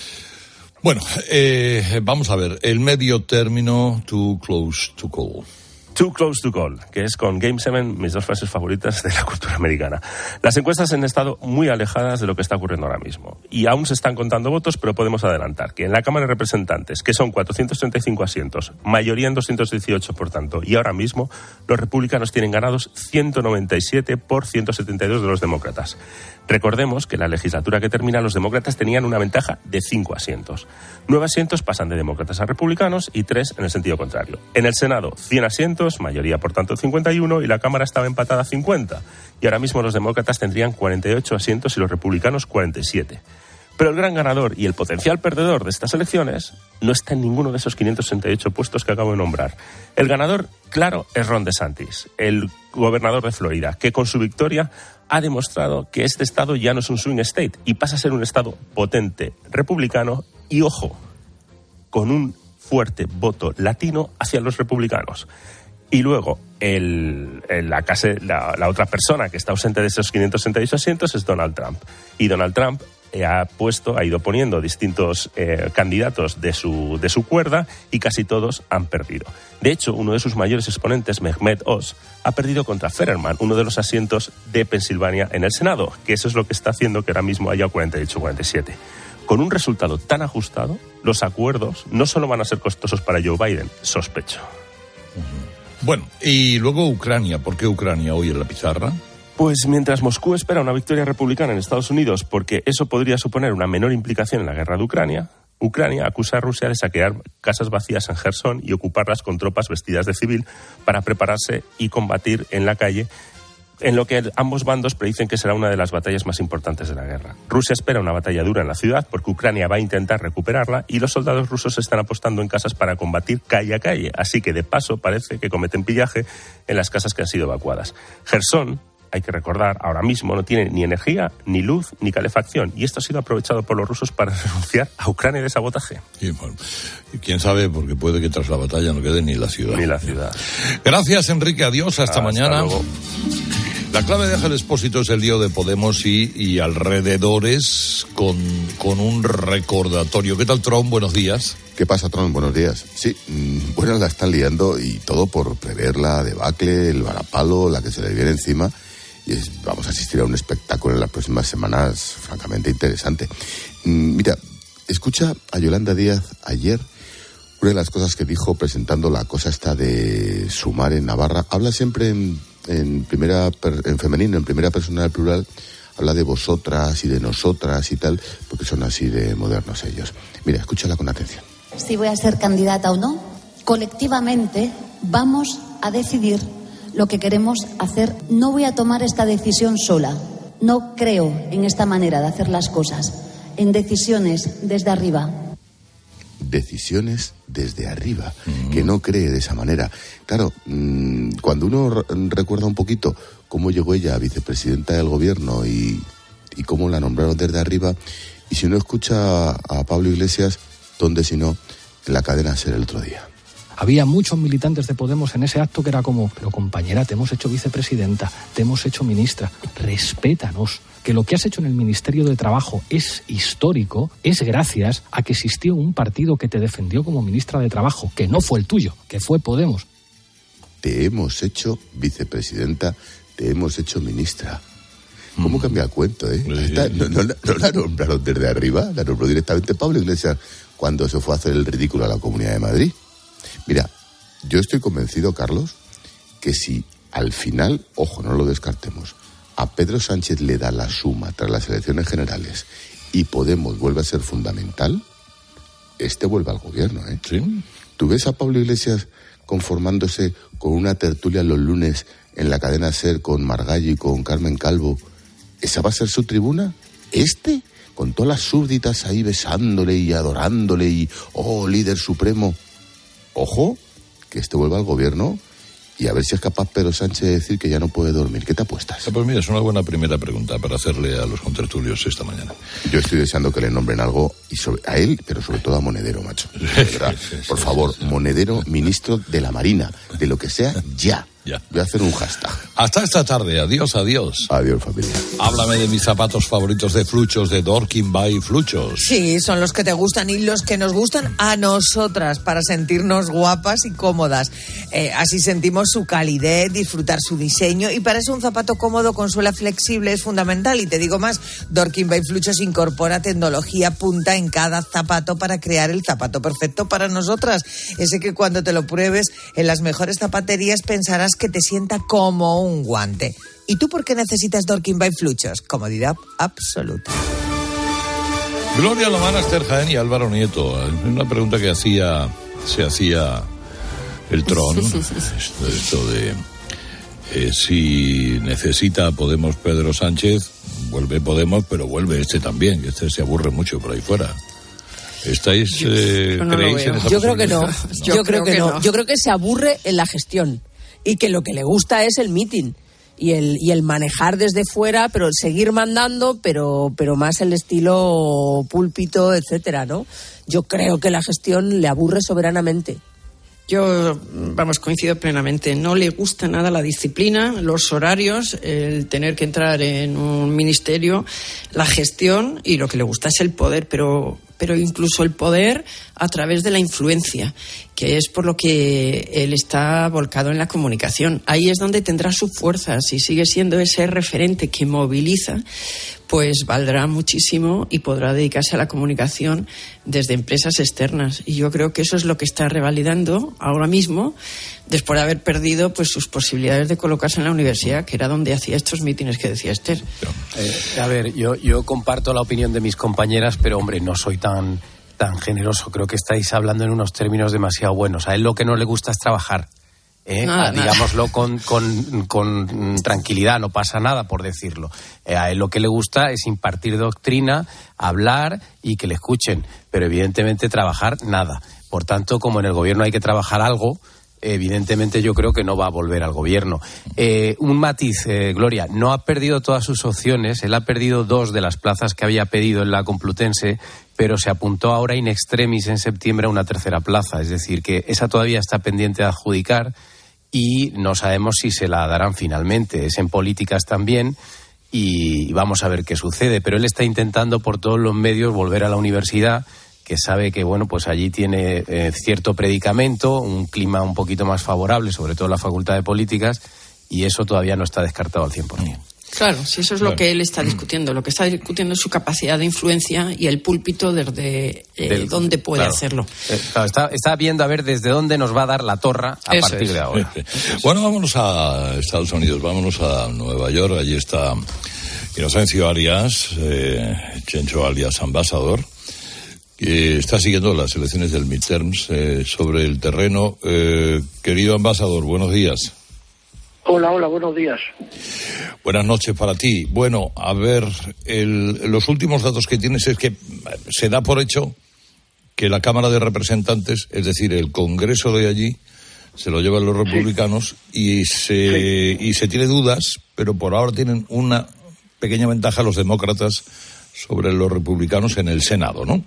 Speaker 3: Bueno, eh, vamos a ver, el medio término Too Close to Call.
Speaker 20: Too Close to Call, que es con Game seven mis dos frases favoritas de la cultura americana. Las encuestas han estado muy alejadas de lo que está ocurriendo ahora mismo. Y aún se están contando votos, pero podemos adelantar que en la Cámara de Representantes, que son cuatrocientos treinta y cinco asientos, mayoría en doscientos dieciocho, por tanto, y ahora mismo los republicanos tienen ganados ciento noventa y siete por ciento setenta y dos de los demócratas. Recordemos que en la legislatura que termina los demócratas tenían una ventaja de cinco asientos. Nueve asientos pasan de demócratas a republicanos y tres en el sentido contrario. En el Senado, cien asientos, mayoría por tanto cincuenta y uno, y la Cámara estaba empatada a cincuenta. Y ahora mismo los demócratas tendrían cuarenta y ocho asientos y los republicanos cuarenta y siete. Pero el gran ganador y el potencial perdedor de estas elecciones no está en ninguno de esos quinientos sesenta y ocho puestos que acabo de nombrar. El ganador, claro, es Ron DeSantis, el gobernador de Florida, que con su victoria ha demostrado que este estado ya no es un swing state y pasa a ser un estado potente republicano y, ojo, con un fuerte voto latino hacia los republicanos. Y luego, el, el, la, case, la, la otra persona que está ausente de esos quinientos sesenta y ocho asientos es Donald Trump. Y Donald Trump ha puesto, ha ido poniendo distintos eh, candidatos de su, de su cuerda y casi todos han perdido. De hecho, uno de sus mayores exponentes, Mehmet Oz, ha perdido contra Fetterman, uno de los asientos de Pensilvania en el Senado, que eso es lo que está haciendo que ahora mismo haya cuarenta y ocho a cuarenta y siete. Con un resultado tan ajustado, los acuerdos no solo van a ser costosos para Joe Biden, sospecho.
Speaker 3: Bueno, y luego Ucrania. ¿Por qué Ucrania hoy en la pizarra?
Speaker 20: Pues mientras Moscú espera una victoria republicana en Estados Unidos porque eso podría suponer una menor implicación en la guerra de Ucrania, Ucrania acusa a Rusia de saquear casas vacías en Jersón y ocuparlas con tropas vestidas de civil para prepararse y combatir en la calle en lo que ambos bandos predicen que será una de las batallas más importantes de la guerra. Rusia espera una batalla dura en la ciudad porque Ucrania va a intentar recuperarla y los soldados rusos están apostando en casas para combatir calle a calle, así que de paso parece que cometen pillaje en las casas que han sido evacuadas. Gerson, hay que recordar, ahora mismo no tiene ni energía, ni luz, ni calefacción, y esto ha sido aprovechado por los rusos para renunciar a Ucrania de sabotaje.
Speaker 3: Y, bueno, y quién sabe, porque puede que tras la batalla no quede ni la ciudad.
Speaker 20: Ni la ciudad.
Speaker 3: Gracias, Enrique, adiós, hasta, hasta mañana.
Speaker 20: Luego.
Speaker 3: La clave de Ángel Expósito es el lío de Podemos y, y alrededores con, con un recordatorio. ¿Qué tal, Trump? Buenos días.
Speaker 5: ¿Qué pasa, Trump? Buenos días. Sí, bueno, la están liando y todo por prever la debacle, el varapalo, la que se le viene encima. Y es, vamos a asistir a un espectáculo en las próximas semanas francamente interesante. Mira, escucha a Yolanda Díaz ayer. Una de las cosas que dijo presentando la cosa esta de sumar en Navarra, habla siempre en, en primera en femenino, en primera persona del plural, habla de vosotras y de nosotras y tal, porque son así de modernos ellos. Mira, escúchala con atención.
Speaker 6: Si voy a ser candidata o no, colectivamente vamos a decidir lo que queremos hacer. No voy a tomar esta decisión sola. No creo en esta manera de hacer las cosas, en decisiones desde arriba.
Speaker 5: Decisiones desde arriba, mm. que no cree de esa manera. Claro, mmm, cuando uno recuerda un poquito cómo llegó ella a vicepresidenta del gobierno y, y cómo la nombraron desde arriba, y si uno escucha a Pablo Iglesias, ¿dónde si no? En la cadena SER el otro día.
Speaker 7: Había muchos militantes de Podemos en ese acto que era como, pero compañera, te hemos hecho vicepresidenta, te hemos hecho ministra, respétanos. Que lo que has hecho en el Ministerio de Trabajo es histórico, es gracias a que existió un partido que te defendió como ministra de Trabajo, que no fue el tuyo, que fue Podemos.
Speaker 5: Te hemos hecho vicepresidenta, te hemos hecho ministra. ¿Cómo cambia el cuento, eh? Esta, no, no, no la nombraron desde arriba, la nombró directamente Pablo Iglesias cuando se fue a hacer el ridículo a la Comunidad de Madrid. Mira, yo estoy convencido, Carlos, que si al final, ojo, no lo descartemos, a Pedro Sánchez le da la suma tras las elecciones generales y Podemos vuelve a ser fundamental, este vuelve al gobierno, ¿eh?
Speaker 3: Sí.
Speaker 5: ¿Tú ves a Pablo Iglesias conformándose con una tertulia los lunes en la cadena SER con Margallo y con Carmen Calvo? ¿Esa va a ser su tribuna? ¿Este? Con todas las súbditas ahí besándole y adorándole y, oh, líder supremo. Ojo, que este vuelva al gobierno y a ver si es capaz Pedro Sánchez de decir que ya no puede dormir. ¿Qué te apuestas?
Speaker 3: Pues mira, es una buena primera pregunta para hacerle a los contertulios esta mañana.
Speaker 5: Yo estoy deseando que le nombren algo y sobre, a él, pero sobre todo a Monedero, macho. De verdad, sí, sí, por sí, favor, sí, sí. Monedero, ministro de la Marina, de lo que sea, ya.
Speaker 3: Ya.
Speaker 5: Voy a hacer un hashtag.
Speaker 3: Hasta esta tarde. Adiós, adiós.
Speaker 5: Adiós, familia.
Speaker 3: Háblame de mis zapatos favoritos de Fluchos, de Dorking by Fluchos.
Speaker 8: Sí, son los que te gustan y los que nos gustan a nosotras para sentirnos guapas y cómodas. Eh, así sentimos su calidez, disfrutar su diseño y para eso un zapato cómodo con suela flexible es fundamental. Y te digo más, Dorking by Fluchos incorpora tecnología punta en cada zapato para crear el zapato perfecto para nosotras. Ese que cuando te lo pruebes en las mejores zapaterías pensarás que te sienta como un guante. ¿Y tú por qué necesitas Dorking by Fluchos? Comodidad absoluta.
Speaker 3: Gloria Lomana, Esther Jaén y Álvaro Nieto. Una pregunta que hacía, se hacía el Tron. Esto, esto de eh, si necesita Podemos Pedro Sánchez, vuelve Podemos, pero vuelve este también, que este se aburre mucho por ahí fuera. ¿Estáis, eh,
Speaker 21: no
Speaker 3: creéis en esa
Speaker 21: Yo creo que no. Yo,
Speaker 8: Yo
Speaker 21: creo,
Speaker 8: creo
Speaker 21: que,
Speaker 8: que
Speaker 21: no.
Speaker 8: no.
Speaker 21: Yo creo que se aburre en la gestión y que lo que le gusta es el meeting y el y el manejar desde fuera, pero seguir mandando, pero pero más el estilo púlpito, etcétera, ¿no? Yo creo que la gestión le aburre soberanamente.
Speaker 22: Yo, vamos, coincido plenamente. No le gusta nada la disciplina, los horarios, el tener que entrar en un ministerio, la gestión, y lo que le gusta es el poder, pero, pero incluso el poder a través de la influencia, que es por lo que él está volcado en la comunicación. Ahí es donde tendrá su fuerza. Si sigue siendo ese referente que moviliza, pues valdrá muchísimo y podrá dedicarse a la comunicación desde empresas externas. Y yo creo que eso es lo que está revalidando ahora mismo, después de haber perdido pues sus posibilidades de colocarse en la universidad, que era donde hacía estos mítines que decía Esther.
Speaker 23: Eh, a ver, yo, yo comparto la opinión de mis compañeras, pero hombre, no soy tan, tan generoso. Creo que estáis hablando en unos términos demasiado buenos. A él lo que no le gusta es trabajar. Eh,
Speaker 22: Nada,
Speaker 23: digámoslo con, con, con tranquilidad, no pasa nada por decirlo. Eh, a él lo que le gusta es impartir doctrina, hablar y que le escuchen, pero evidentemente trabajar nada. Por tanto, como en el gobierno hay que trabajar algo, evidentemente yo creo que no va a volver al gobierno. Eh, un matiz, eh, Gloria, no ha perdido todas sus opciones, él ha perdido dos de las plazas que había pedido en la Complutense, pero se apuntó ahora in extremis en septiembre a una tercera plaza, es decir, que esa todavía está pendiente de adjudicar y no sabemos si se la darán finalmente. Es en políticas también y vamos a ver qué sucede, pero él está intentando por todos los medios volver a la universidad, que sabe que bueno, pues allí tiene eh, cierto predicamento, un clima un poquito más favorable, sobre todo en la Facultad de Políticas, y eso todavía no está descartado al cien por ciento.
Speaker 22: Claro, si eso es lo que él está discutiendo. Lo que está discutiendo es su capacidad de influencia y el púlpito desde eh, Del, dónde puede
Speaker 23: claro.
Speaker 22: hacerlo.
Speaker 23: Eh, claro, está, está viendo a ver desde dónde nos va a dar la torra a eso partir es. de ahora.
Speaker 3: Bueno, vámonos a Estados Unidos, vámonos a Nueva York. Allí está Inocencio Arias, eh, Chencho alias Ambassador, que está siguiendo las elecciones del midterms eh, sobre el terreno. Eh, querido Ambassador, buenos días.
Speaker 9: Hola, hola, buenos días.
Speaker 3: Buenas noches para ti. Bueno, a ver, el, los últimos datos que tienes es que se da por hecho que la Cámara de Representantes, es decir, el Congreso de allí, se lo llevan los republicanos sí. y se sí. y se tiene dudas, pero por ahora tienen una pequeña ventaja los demócratas sobre los republicanos en el Senado, ¿no?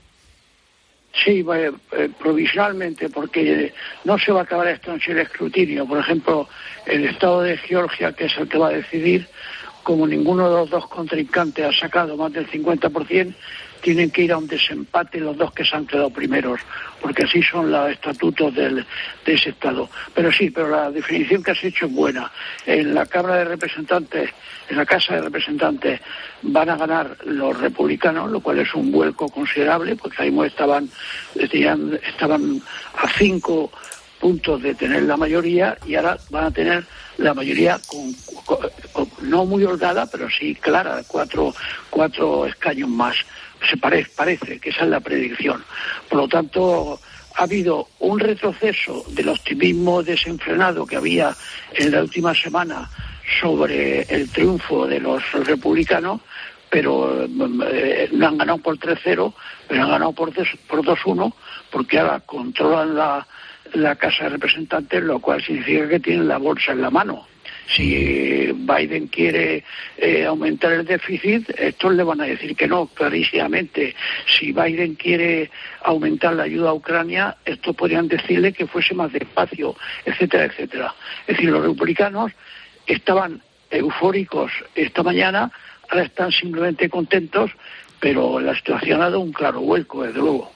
Speaker 9: Sí, eh, eh, provisionalmente, porque no se va a acabar esta noche el escrutinio. Por ejemplo, el estado de Georgia, que es el que va a decidir, como ninguno de los dos contrincantes ha sacado más del cincuenta por ciento, tienen que ir a un desempate los dos que se han quedado primeros, porque así son los estatutos del, de ese estado. Pero sí, pero la definición que has hecho es buena. En la Cámara de Representantes, en la Casa de Representantes, van a ganar los republicanos, lo cual es un vuelco considerable, porque ahí estaban, estaban a cinco puntos de tener la mayoría y ahora van a tener la mayoría con, con, con, no muy holgada, pero sí clara, cuatro, cuatro escaños más. Se parece, parece que esa es la predicción. Por lo tanto, ha habido un retroceso del optimismo desenfrenado que había en la última semana sobre el triunfo de los republicanos, pero eh, no han ganado por tres cero, pero han ganado por, por dos uno, porque ahora controlan la, la Casa de Representantes, lo cual significa que tienen la bolsa en la mano. Si Biden quiere eh, aumentar el déficit, estos le van a decir que no, clarísimamente. Si Biden quiere aumentar la ayuda a Ucrania, estos podrían decirle que fuese más despacio, etcétera, etcétera. Es decir, los republicanos estaban eufóricos esta mañana, ahora están simplemente contentos, pero la situación ha dado un claro vuelco, desde luego.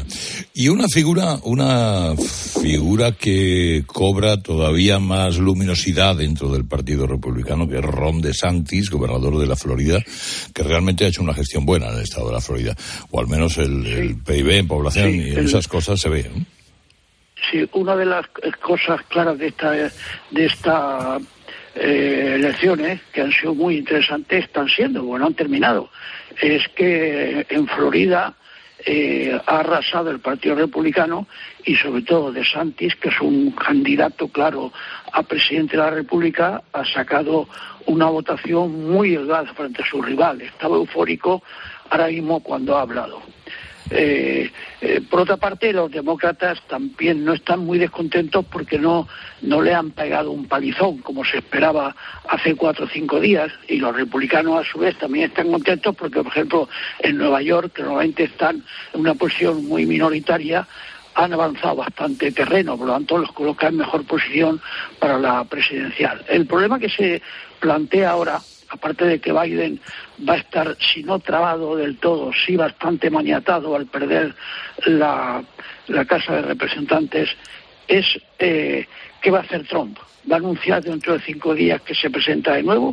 Speaker 3: Y una figura, una figura que cobra todavía más luminosidad dentro del Partido Republicano, que es Ron DeSantis, gobernador de la Florida, que realmente ha hecho una gestión buena en el estado de la Florida, o al menos el, sí. el P I B en población sí, y el, esas cosas se ve, ¿no?
Speaker 9: Sí, una de las cosas claras de esta de esta eh, elecciones, que han sido muy interesantes, están siendo, bueno, han terminado, es que en Florida Eh, ha arrasado el Partido Republicano y sobre todo DeSantis, que es un candidato claro a presidente de la República, ha sacado una votación muy elevada frente a su rival. Estaba eufórico ahora mismo cuando ha hablado. Eh, eh, por otra parte, los demócratas también no están muy descontentos porque no, no le han pegado un palizón como se esperaba hace cuatro o cinco días, y los republicanos a su vez también están contentos porque, por ejemplo, en Nueva York, que normalmente están en una posición muy minoritaria, han avanzado bastante terreno, por lo tanto los coloca en mejor posición para la presidencial. El problema que se plantea ahora, aparte de que Biden va a estar, si no trabado del todo, sí bastante maniatado al perder la, la Casa de Representantes, es eh, qué va a hacer Trump. Va a anunciar dentro de cinco días que se presenta de nuevo.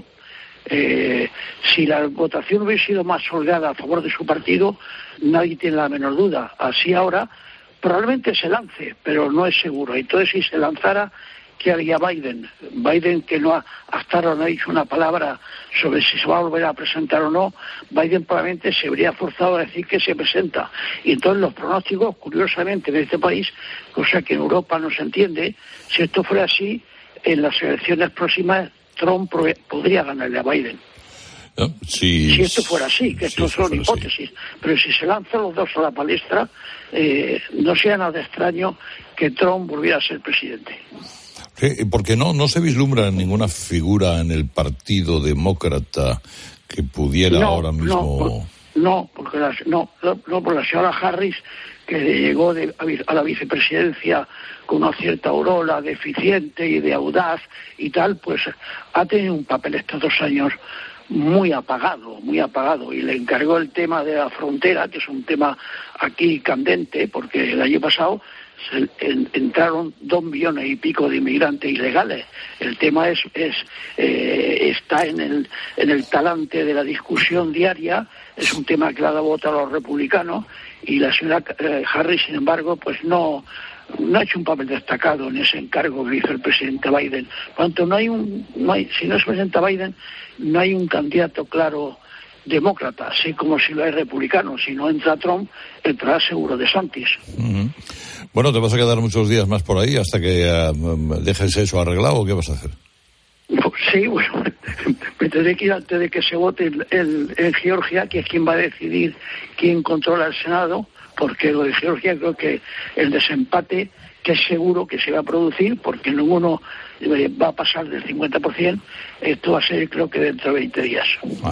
Speaker 9: Eh, si la votación hubiera sido más holgada a favor de su partido, nadie tiene la menor duda. Así ahora probablemente se lance, pero no es seguro. Entonces, si se lanzara, ¿qué haría Biden? Biden, que no ha, hasta ahora no ha dicho una palabra sobre si se va a volver a presentar o no, Biden probablemente se habría forzado a decir que se presenta. Y entonces los pronósticos, curiosamente, en este país, cosa que en Europa no se entiende, si esto fuera así, en las elecciones próximas Trump podría ganarle a Biden.
Speaker 3: ¿No? Sí,
Speaker 9: si esto fuera así, que esto son hipótesis, así. Pero si se lanzan los dos a la palestra, eh, no sea nada extraño que Trump volviera a ser presidente.
Speaker 3: Sí, porque no, no se vislumbra ninguna figura en el Partido Demócrata que pudiera
Speaker 9: no,
Speaker 3: ahora mismo...
Speaker 9: No, no, porque la, no, no, no, por la señora Harris, que llegó de, a la vicepresidencia con una cierta aureola de eficiente y de audaz y tal, pues ha tenido un papel estos dos años muy apagado, muy apagado, y le encargó el tema de la frontera, que es un tema aquí candente, porque el año pasado se, en, entraron dos millones y pico de inmigrantes ilegales. El tema es, es eh, está en el, en el talante de la discusión diaria, es un tema que le ha dado voto a los republicanos, y la señora eh, Harris, sin embargo, pues no... no ha hecho un papel destacado en ese encargo que hizo el presidente Biden. Por tanto, no hay un, no hay, si no se presenta Biden, no hay un candidato claro demócrata, así como si lo hay republicano. Si no entra Trump, entrará seguro DeSantis. Uh-huh.
Speaker 3: Bueno, ¿te vas a quedar muchos días más por ahí hasta que uh, dejes eso arreglado o qué vas a hacer?
Speaker 9: Sí, bueno, me tendré que ir antes de que se vote el, el, en Georgia, que es quien va a decidir quién controla el Senado, porque lo de Georgia creo que el desempate, que es seguro que se va a producir, porque ninguno va a pasar del cincuenta por ciento, esto va a ser creo que dentro de veinte días.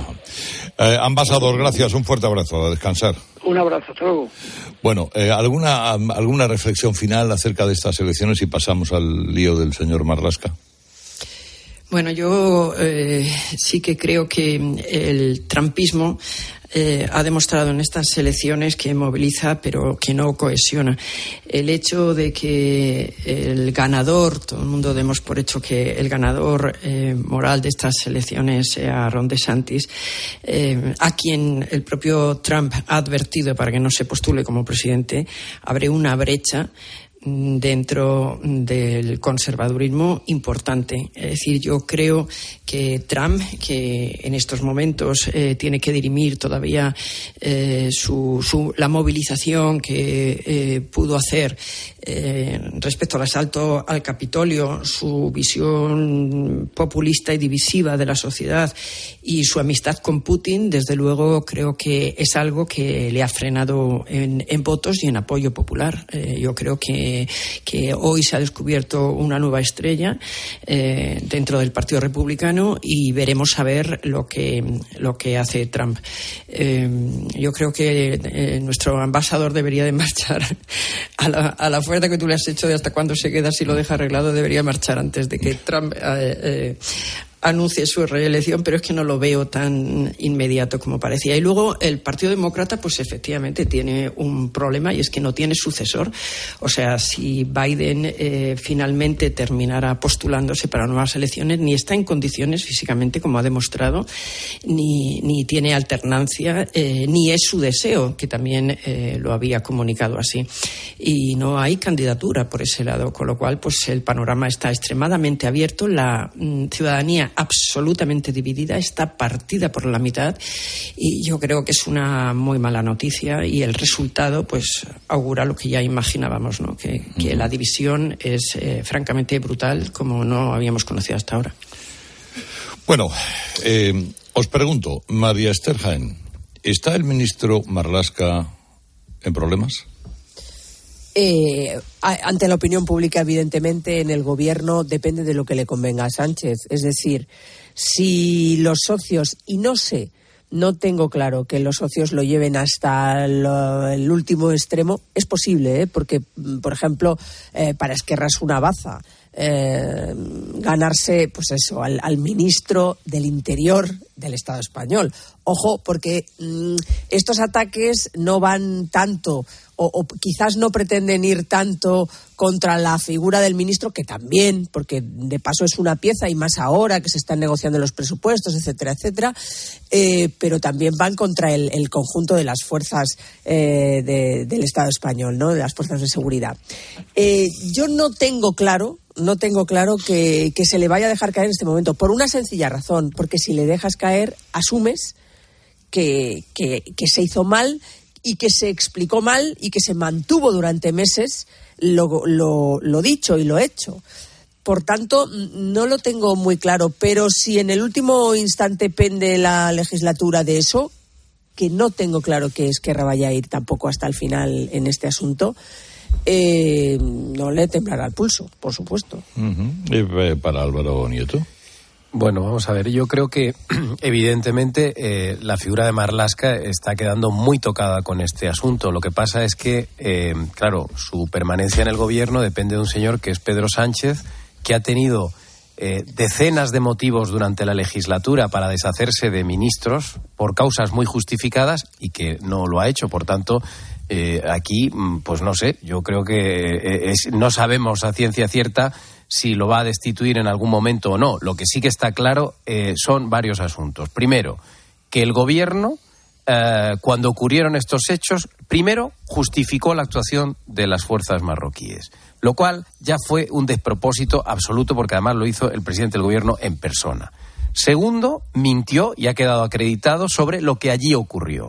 Speaker 3: Eh, ambasador, gracias, un fuerte abrazo, a descansar.
Speaker 9: Un abrazo, hasta luego.
Speaker 3: Bueno, eh, ¿alguna, ¿alguna reflexión final acerca de estas elecciones y pasamos al lío del señor Marlaska?
Speaker 22: Bueno, yo eh, sí que creo que el trumpismo eh, ha demostrado en estas elecciones que moviliza pero que no cohesiona. El hecho de que el ganador, todo el mundo demos por hecho que el ganador eh, moral de estas elecciones sea Ron DeSantis, eh, a quien el propio Trump ha advertido para que no se postule como presidente, abre una brecha dentro del conservadurismo importante. Es decir, yo creo que Trump, que en estos momentos eh, tiene que dirimir todavía eh, su, su, la movilización que eh, pudo hacer eh, respecto al asalto al Capitolio, su visión populista y divisiva de la sociedad y su amistad con Putin, desde luego creo que es algo que le ha frenado en, en votos y en apoyo popular. Eh, yo creo que que hoy se ha descubierto una nueva estrella eh, dentro del Partido Republicano y veremos a ver lo que, lo que hace Trump. Eh, yo creo que eh, nuestro ambasador debería de marchar a la, a la oferta que tú le has hecho de hasta cuándo se queda si lo deja arreglado, debería marchar antes de que Trump eh, eh, anuncie su reelección, pero es que no lo veo tan inmediato como parecía. Y luego el Partido Demócrata, pues efectivamente tiene un problema y es que no tiene sucesor. O sea, si Biden eh, finalmente terminara postulándose para nuevas elecciones, ni está en condiciones físicamente, como ha demostrado, ni, ni tiene alternancia, eh, ni es su deseo, que también eh, lo había comunicado así. Y no hay candidatura por ese lado, con lo cual pues el panorama está extremadamente abierto. La mm, ciudadanía absolutamente dividida, está partida por la mitad y yo creo que es una muy mala noticia y el resultado pues augura lo que ya imaginábamos, ¿no? que, que uh-huh. la división es eh, francamente brutal como no habíamos conocido hasta ahora.
Speaker 3: Bueno, eh, os pregunto, María Esther Jaén, ¿está el ministro Marlaska en problemas?
Speaker 21: Eh, ante la opinión pública, evidentemente, en el gobierno depende de lo que le convenga a Sánchez. Es decir, si los socios, y no sé, no tengo claro que los socios lo lleven hasta el, el último extremo, es posible, ¿eh? Porque, por ejemplo, eh, para Esquerra es una baza. Eh, ganarse, pues eso, al, al ministro del Interior del Estado español. Ojo, porque mmm, estos ataques no van tanto, o, o quizás no pretenden ir tanto contra la figura del ministro, que también, porque de paso es una pieza, y más ahora que se están negociando los presupuestos, etcétera, etcétera, eh, pero también van contra el, el conjunto de las fuerzas eh, de, del Estado español, ¿no? De las fuerzas de seguridad. Eh, yo no tengo claro No tengo claro que, que se le vaya a dejar caer en este momento, por una sencilla razón, porque si le dejas caer, asumes que, que, que se hizo mal y que se explicó mal y que se mantuvo durante meses lo, lo, lo dicho y lo hecho. Por tanto, no lo tengo muy claro, pero si en el último instante pende la legislatura de eso, que no tengo claro que Esquerra vaya a ir tampoco hasta el final en este asunto, eh, no le temblará el pulso, por supuesto.
Speaker 3: Uh-huh. ¿Y para Álvaro Nieto?
Speaker 23: Bueno, vamos a ver, yo creo que evidentemente eh, la figura de Marlaska está quedando muy tocada con este asunto. Lo que pasa es que, eh, claro, su permanencia en el gobierno depende de un señor que es Pedro Sánchez, que ha tenido eh, decenas de motivos durante la legislatura para deshacerse de ministros por causas muy justificadas y que no lo ha hecho. Por tanto, eh, aquí, pues no sé, yo creo que eh, es, no sabemos a ciencia cierta si lo va a destituir en algún momento o no. Lo que sí que está claro eh, son varios asuntos. Primero, que el gobierno, eh, cuando ocurrieron estos hechos, primero justificó la actuación de las fuerzas marroquíes, lo cual ya fue un despropósito absoluto porque además lo hizo el presidente del gobierno en persona. Segundo, mintió y ha quedado acreditado sobre lo que allí ocurrió.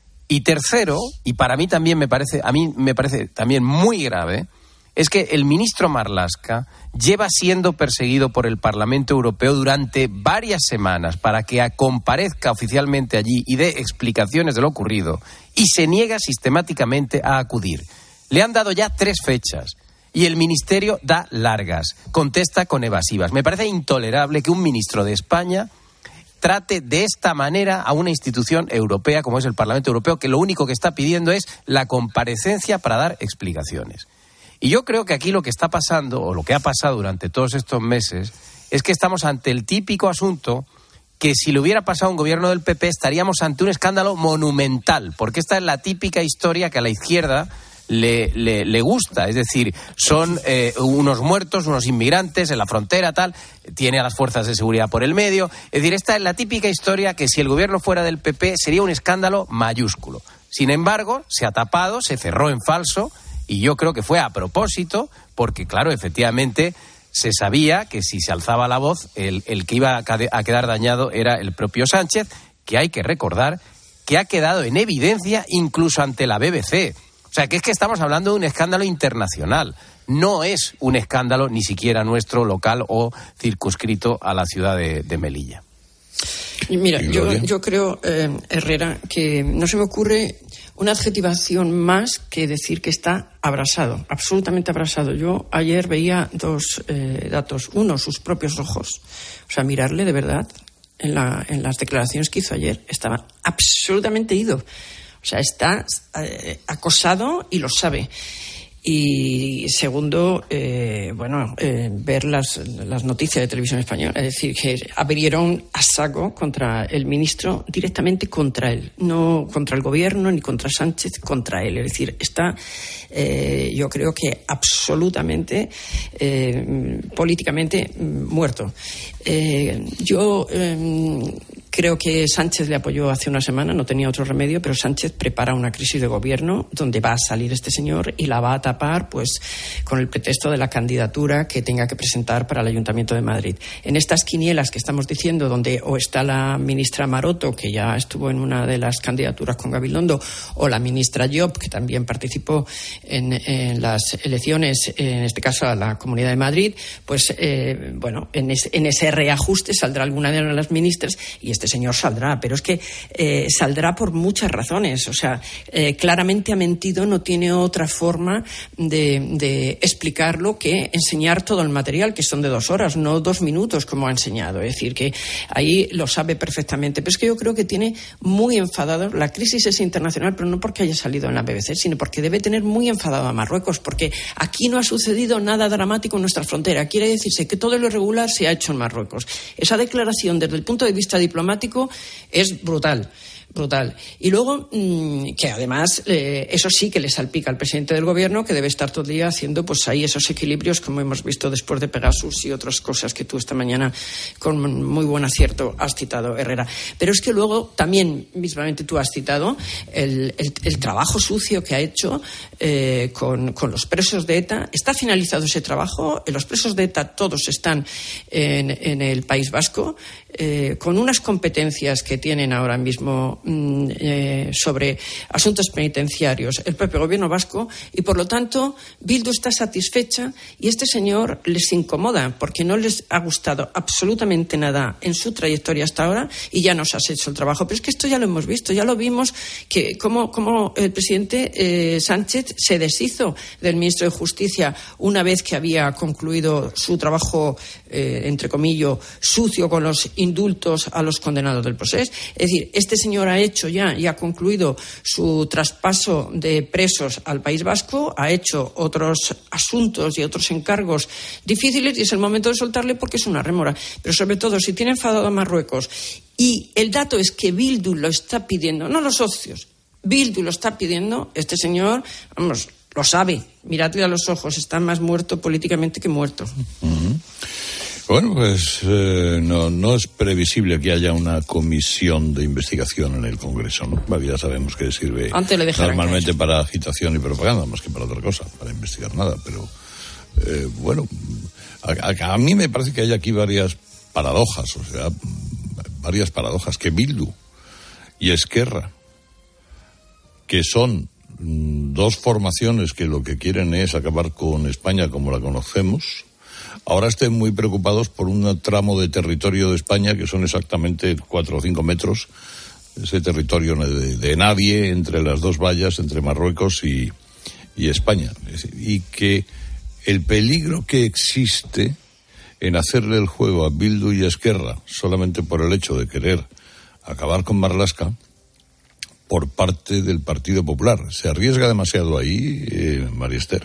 Speaker 23: Y tercero, y para mí también me parece, a mí me parece también muy grave, es que el ministro Marlaska lleva siendo perseguido por el Parlamento Europeo durante varias semanas para que comparezca oficialmente allí y dé explicaciones de lo ocurrido y se niega sistemáticamente a acudir. Le han dado ya tres fechas y el ministerio da largas, contesta con evasivas. Me parece intolerable que un ministro de España trate de esta manera a una institución europea como es el Parlamento Europeo, que lo único que está pidiendo es la comparecencia para dar explicaciones. Y yo creo que aquí lo que está pasando, o lo que ha pasado durante todos estos meses, es que estamos ante el típico asunto que si le hubiera pasado a un gobierno del P P estaríamos ante un escándalo monumental, porque esta es la típica historia que a la izquierda le, le, le gusta, es decir, son eh, unos muertos, unos inmigrantes en la frontera, tal, tiene a las fuerzas de seguridad por el medio, es decir, esta es la típica historia que si el gobierno fuera del P P sería un escándalo mayúsculo. Sin embargo, se ha tapado, se cerró en falso. Y yo creo que fue a propósito, porque, claro, efectivamente se sabía que si se alzaba la voz, el, el que iba a quedar dañado era el propio Sánchez, que hay que recordar que ha quedado en evidencia incluso ante la B B C. O sea, que es que estamos hablando de un escándalo internacional. No es un escándalo ni siquiera nuestro, local o circunscrito a la ciudad de, de Melilla.
Speaker 22: Mira, yo, yo creo, eh, Herrera, que no se me ocurre una adjetivación más que decir que está abrasado, absolutamente abrasado. Yo ayer veía dos eh, datos. Uno, sus propios ojos. O sea, mirarle de verdad en, la, en las declaraciones que hizo ayer. Estaba absolutamente ido. O sea, está eh, acosado y lo sabe. Y segundo, eh, bueno, eh, ver las, las noticias de Televisión Española, es decir, que abrieron a saco contra el ministro, directamente contra él, no contra el gobierno ni contra Sánchez, contra él. Es decir, está, eh, yo creo que absolutamente eh, políticamente muerto. Eh, yo eh, creo que Sánchez le apoyó hace una semana, no tenía otro remedio, pero Sánchez prepara una crisis de gobierno donde va a salir este señor y la va a tapar pues con el pretexto de la candidatura que tenga que presentar para el Ayuntamiento de Madrid. En estas quinielas que estamos diciendo, donde o está la ministra Maroto, que ya estuvo en una de las candidaturas con Gabilondo, o la ministra Llop, que también participó en, en las elecciones, en este caso a la Comunidad de Madrid, pues eh, bueno, en, es, en ese reajuste saldrá alguna de las ministras y este señor saldrá, pero es que eh, saldrá por muchas razones. O sea, eh, claramente ha mentido, no tiene otra forma de, de explicarlo que enseñar todo el material, que son de dos horas, no dos minutos como ha enseñado. Es decir, que ahí lo sabe perfectamente. Pero es que yo creo que tiene muy enfadado, la crisis es internacional, pero no porque haya salido en la B B C, sino porque debe tener muy enfadado a Marruecos, porque aquí no ha sucedido nada dramático en nuestra frontera. Quiere decirse que todo lo irregular se ha hecho en Marruecos. Esa declaración, desde el punto de vista diplomático, es brutal. Brutal. Y luego, mmm, que además, eh, eso sí que le salpica al presidente del gobierno, que debe estar todo el día haciendo pues ahí esos equilibrios, como hemos visto después de Pegasus y otras cosas que tú esta mañana con muy buen acierto has citado, Herrera. Pero es que luego también, mismamente tú has citado, el, el, el trabajo sucio que ha hecho eh, con, con los presos de ETA. Está finalizado ese trabajo. Los presos de ETA todos están en, en el País Vasco, eh, con unas competencias que tienen ahora mismo mmm, eh, sobre asuntos penitenciarios el propio gobierno vasco y, por lo tanto, Bildu está satisfecha y este señor les incomoda porque no les ha gustado absolutamente nada en su trayectoria hasta ahora y ya nos has hecho el trabajo. Pero es que esto ya lo hemos visto, ya lo vimos, que cómo, cómo el presidente eh, Sánchez se deshizo del ministro de Justicia una vez que había concluido su trabajo, eh, entre comillas, sucio con los indultos a los condenados del procés. Es decir, este señor ha hecho ya y ha concluido su traspaso de presos al País Vasco, ha hecho otros asuntos y otros encargos difíciles y es el momento de soltarle porque es una rémora. Pero sobre todo, si tiene enfadado a Marruecos y el dato es que Bildu lo está pidiendo, no los socios, Bildu lo está pidiendo, este señor, vamos, lo sabe, miradle a los ojos, está más muerto políticamente que muerto.
Speaker 3: Uh-huh. Bueno, pues eh, no, no es previsible que haya una comisión de investigación en el Congreso, ¿no? Bueno, ya sabemos que sirve normalmente para agitación y propaganda, más que para otra cosa, para investigar nada, pero eh, bueno, a, a mí me parece que hay aquí varias paradojas, o sea, varias paradojas, que Bildu y Esquerra, que son dos formaciones que lo que quieren es acabar con España como la conocemos, ahora estén muy preocupados por un tramo de territorio de España que son exactamente cuatro o cinco metros, ese territorio de, de nadie entre las dos vallas, entre Marruecos y, y España. Y que el peligro que existe en hacerle el juego a Bildu y a Esquerra solamente por el hecho de querer acabar con Marlaska por parte del Partido Popular. ¿Se arriesga demasiado ahí, eh, María Esther?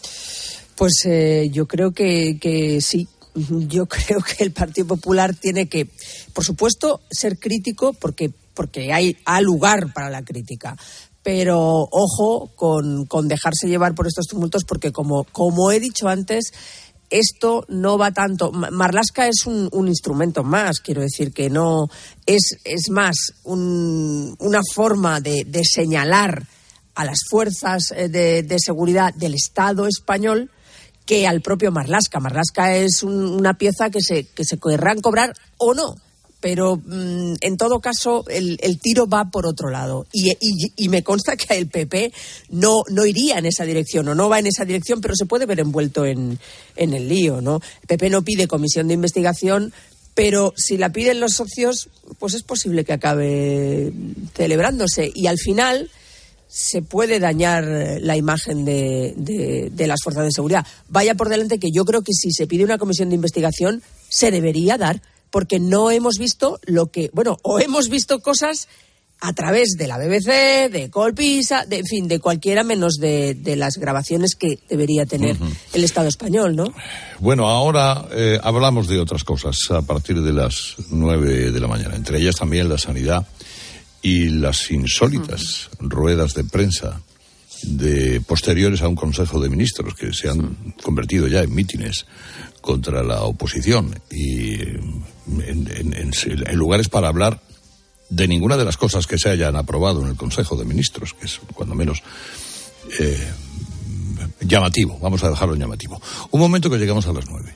Speaker 21: Pues eh, yo creo que, que sí. Yo creo que el Partido Popular tiene que, por supuesto, ser crítico porque, porque hay, hay lugar para la crítica. Pero ojo con, con dejarse llevar por estos tumultos porque, como, como he dicho antes, esto no va tanto. Marlaska es un, un instrumento más, quiero decir que no es, es más un, una forma de, de señalar a las fuerzas de, de seguridad del Estado español que al propio Marlaska. Marlaska es un, una pieza que se, que se querrán cobrar o no, pero mmm, en todo caso el, el tiro va por otro lado y, y, y me consta que el P P no, no iría en esa dirección o no va en esa dirección, pero se puede ver envuelto en, en el lío, ¿no? El P P no pide comisión de investigación, pero si la piden los socios, pues es posible que acabe celebrándose y al final se puede dañar la imagen de, de, de las fuerzas de seguridad. Vaya por delante que yo creo que si se pide una comisión de investigación se debería dar, porque no hemos visto lo que, bueno, o hemos visto cosas a través de la B B C, de Colpisa, de, en fin, de cualquiera menos de, de las grabaciones que debería tener uh-huh. el Estado español, ¿no?
Speaker 3: Bueno, ahora eh, hablamos de otras cosas a partir de las nueve de la mañana, entre ellas también la sanidad y las insólitas uh-huh. ruedas de prensa de posteriores a un Consejo de Ministros que se han uh-huh. convertido ya en mítines contra la oposición y en, en, en, en lugares para hablar de ninguna de las cosas que se hayan aprobado en el Consejo de Ministros, que es cuando menos eh, llamativo, vamos a dejarlo en llamativo. Un momento que llegamos a las nueve.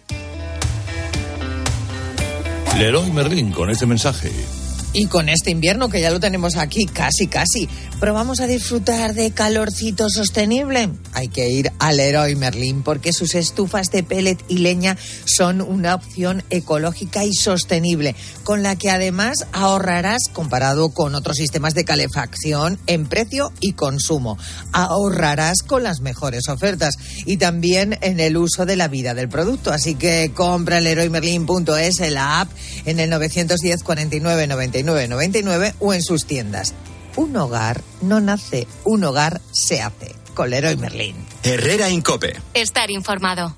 Speaker 3: Leroy Merlin con este mensaje.
Speaker 8: Y con este invierno que ya lo tenemos aquí, casi, casi, pero vamos a disfrutar de calorcito sostenible. Hay que ir al Leroy Merlin porque sus estufas de pellet y leña son una opción ecológica y sostenible, con la que además ahorrarás comparado con otros sistemas de calefacción en precio y consumo. Ahorrarás con las mejores ofertas y también en el uso de la vida del producto. Así que compra en leroy merlin punto es, en la app, en el nueve uno cero, cuarenta y nueve, noventa y nueve noventa y nueve o en sus tiendas. Un hogar no nace, un hogar se hace. Con Leroy Merlin.
Speaker 1: Herrera Incope.
Speaker 2: Estar informado.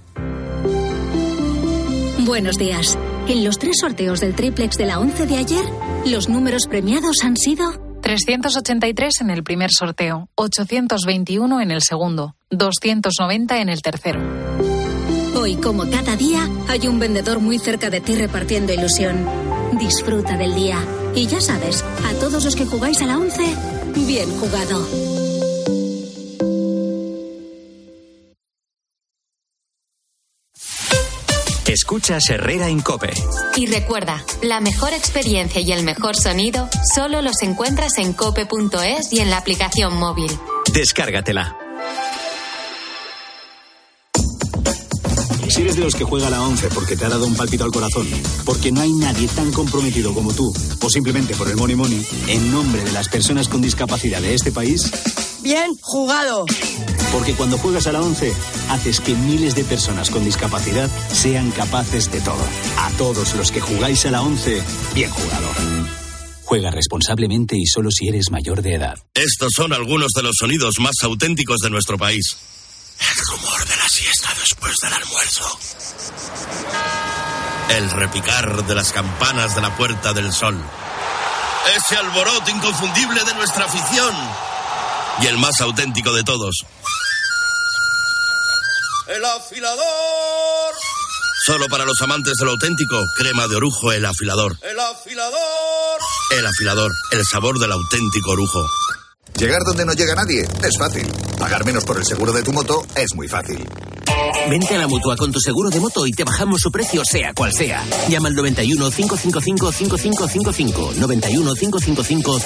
Speaker 10: Buenos días. En los tres sorteos del triplex de la once de ayer, los números premiados han sido
Speaker 11: trescientos ochenta y tres en el primer sorteo, ochocientos veintiuno en el segundo, doscientos noventa en el tercero.
Speaker 10: Hoy, como cada día, hay un vendedor muy cerca de ti repartiendo ilusión. Disfruta del día. Y ya sabes, a todos los que jugáis a la once, bien jugado.
Speaker 1: Escuchas Herrera en COPE.
Speaker 2: Y recuerda, la mejor experiencia y el mejor sonido solo los encuentras en cope punto es y en la aplicación móvil.
Speaker 1: Descárgatela.
Speaker 12: Si eres de los que juega a la once porque te ha dado un pálpito al corazón, porque no hay nadie tan comprometido como tú, o simplemente por el money money, en nombre de las personas con discapacidad de este país...
Speaker 21: Bien jugado.
Speaker 12: Porque cuando juegas a la once, haces que miles de personas con discapacidad sean capaces de todo. A todos los que jugáis a la once, bien jugado. Juega responsablemente y solo si eres mayor de edad.
Speaker 18: Estos son algunos de los sonidos más auténticos de nuestro país. El rumor de la siesta después del almuerzo. El repicar de las campanas de la Puerta del Sol. Ese alboroto inconfundible de nuestra afición. Y el más auténtico de todos. ¡El afilador! Solo para los amantes de lo auténtico, crema de orujo El Afilador. ¡El afilador! El Afilador, el sabor del auténtico orujo.
Speaker 13: Llegar donde no llega nadie es fácil. Pagar menos por el seguro de tu moto es muy fácil.
Speaker 19: Vente a la Mutua con tu seguro de moto y te bajamos su precio sea cual sea. Llama al noventa y uno, cinco cinco cinco, cinco cinco cinco cinco, noventa y uno, cinco cinco cinco,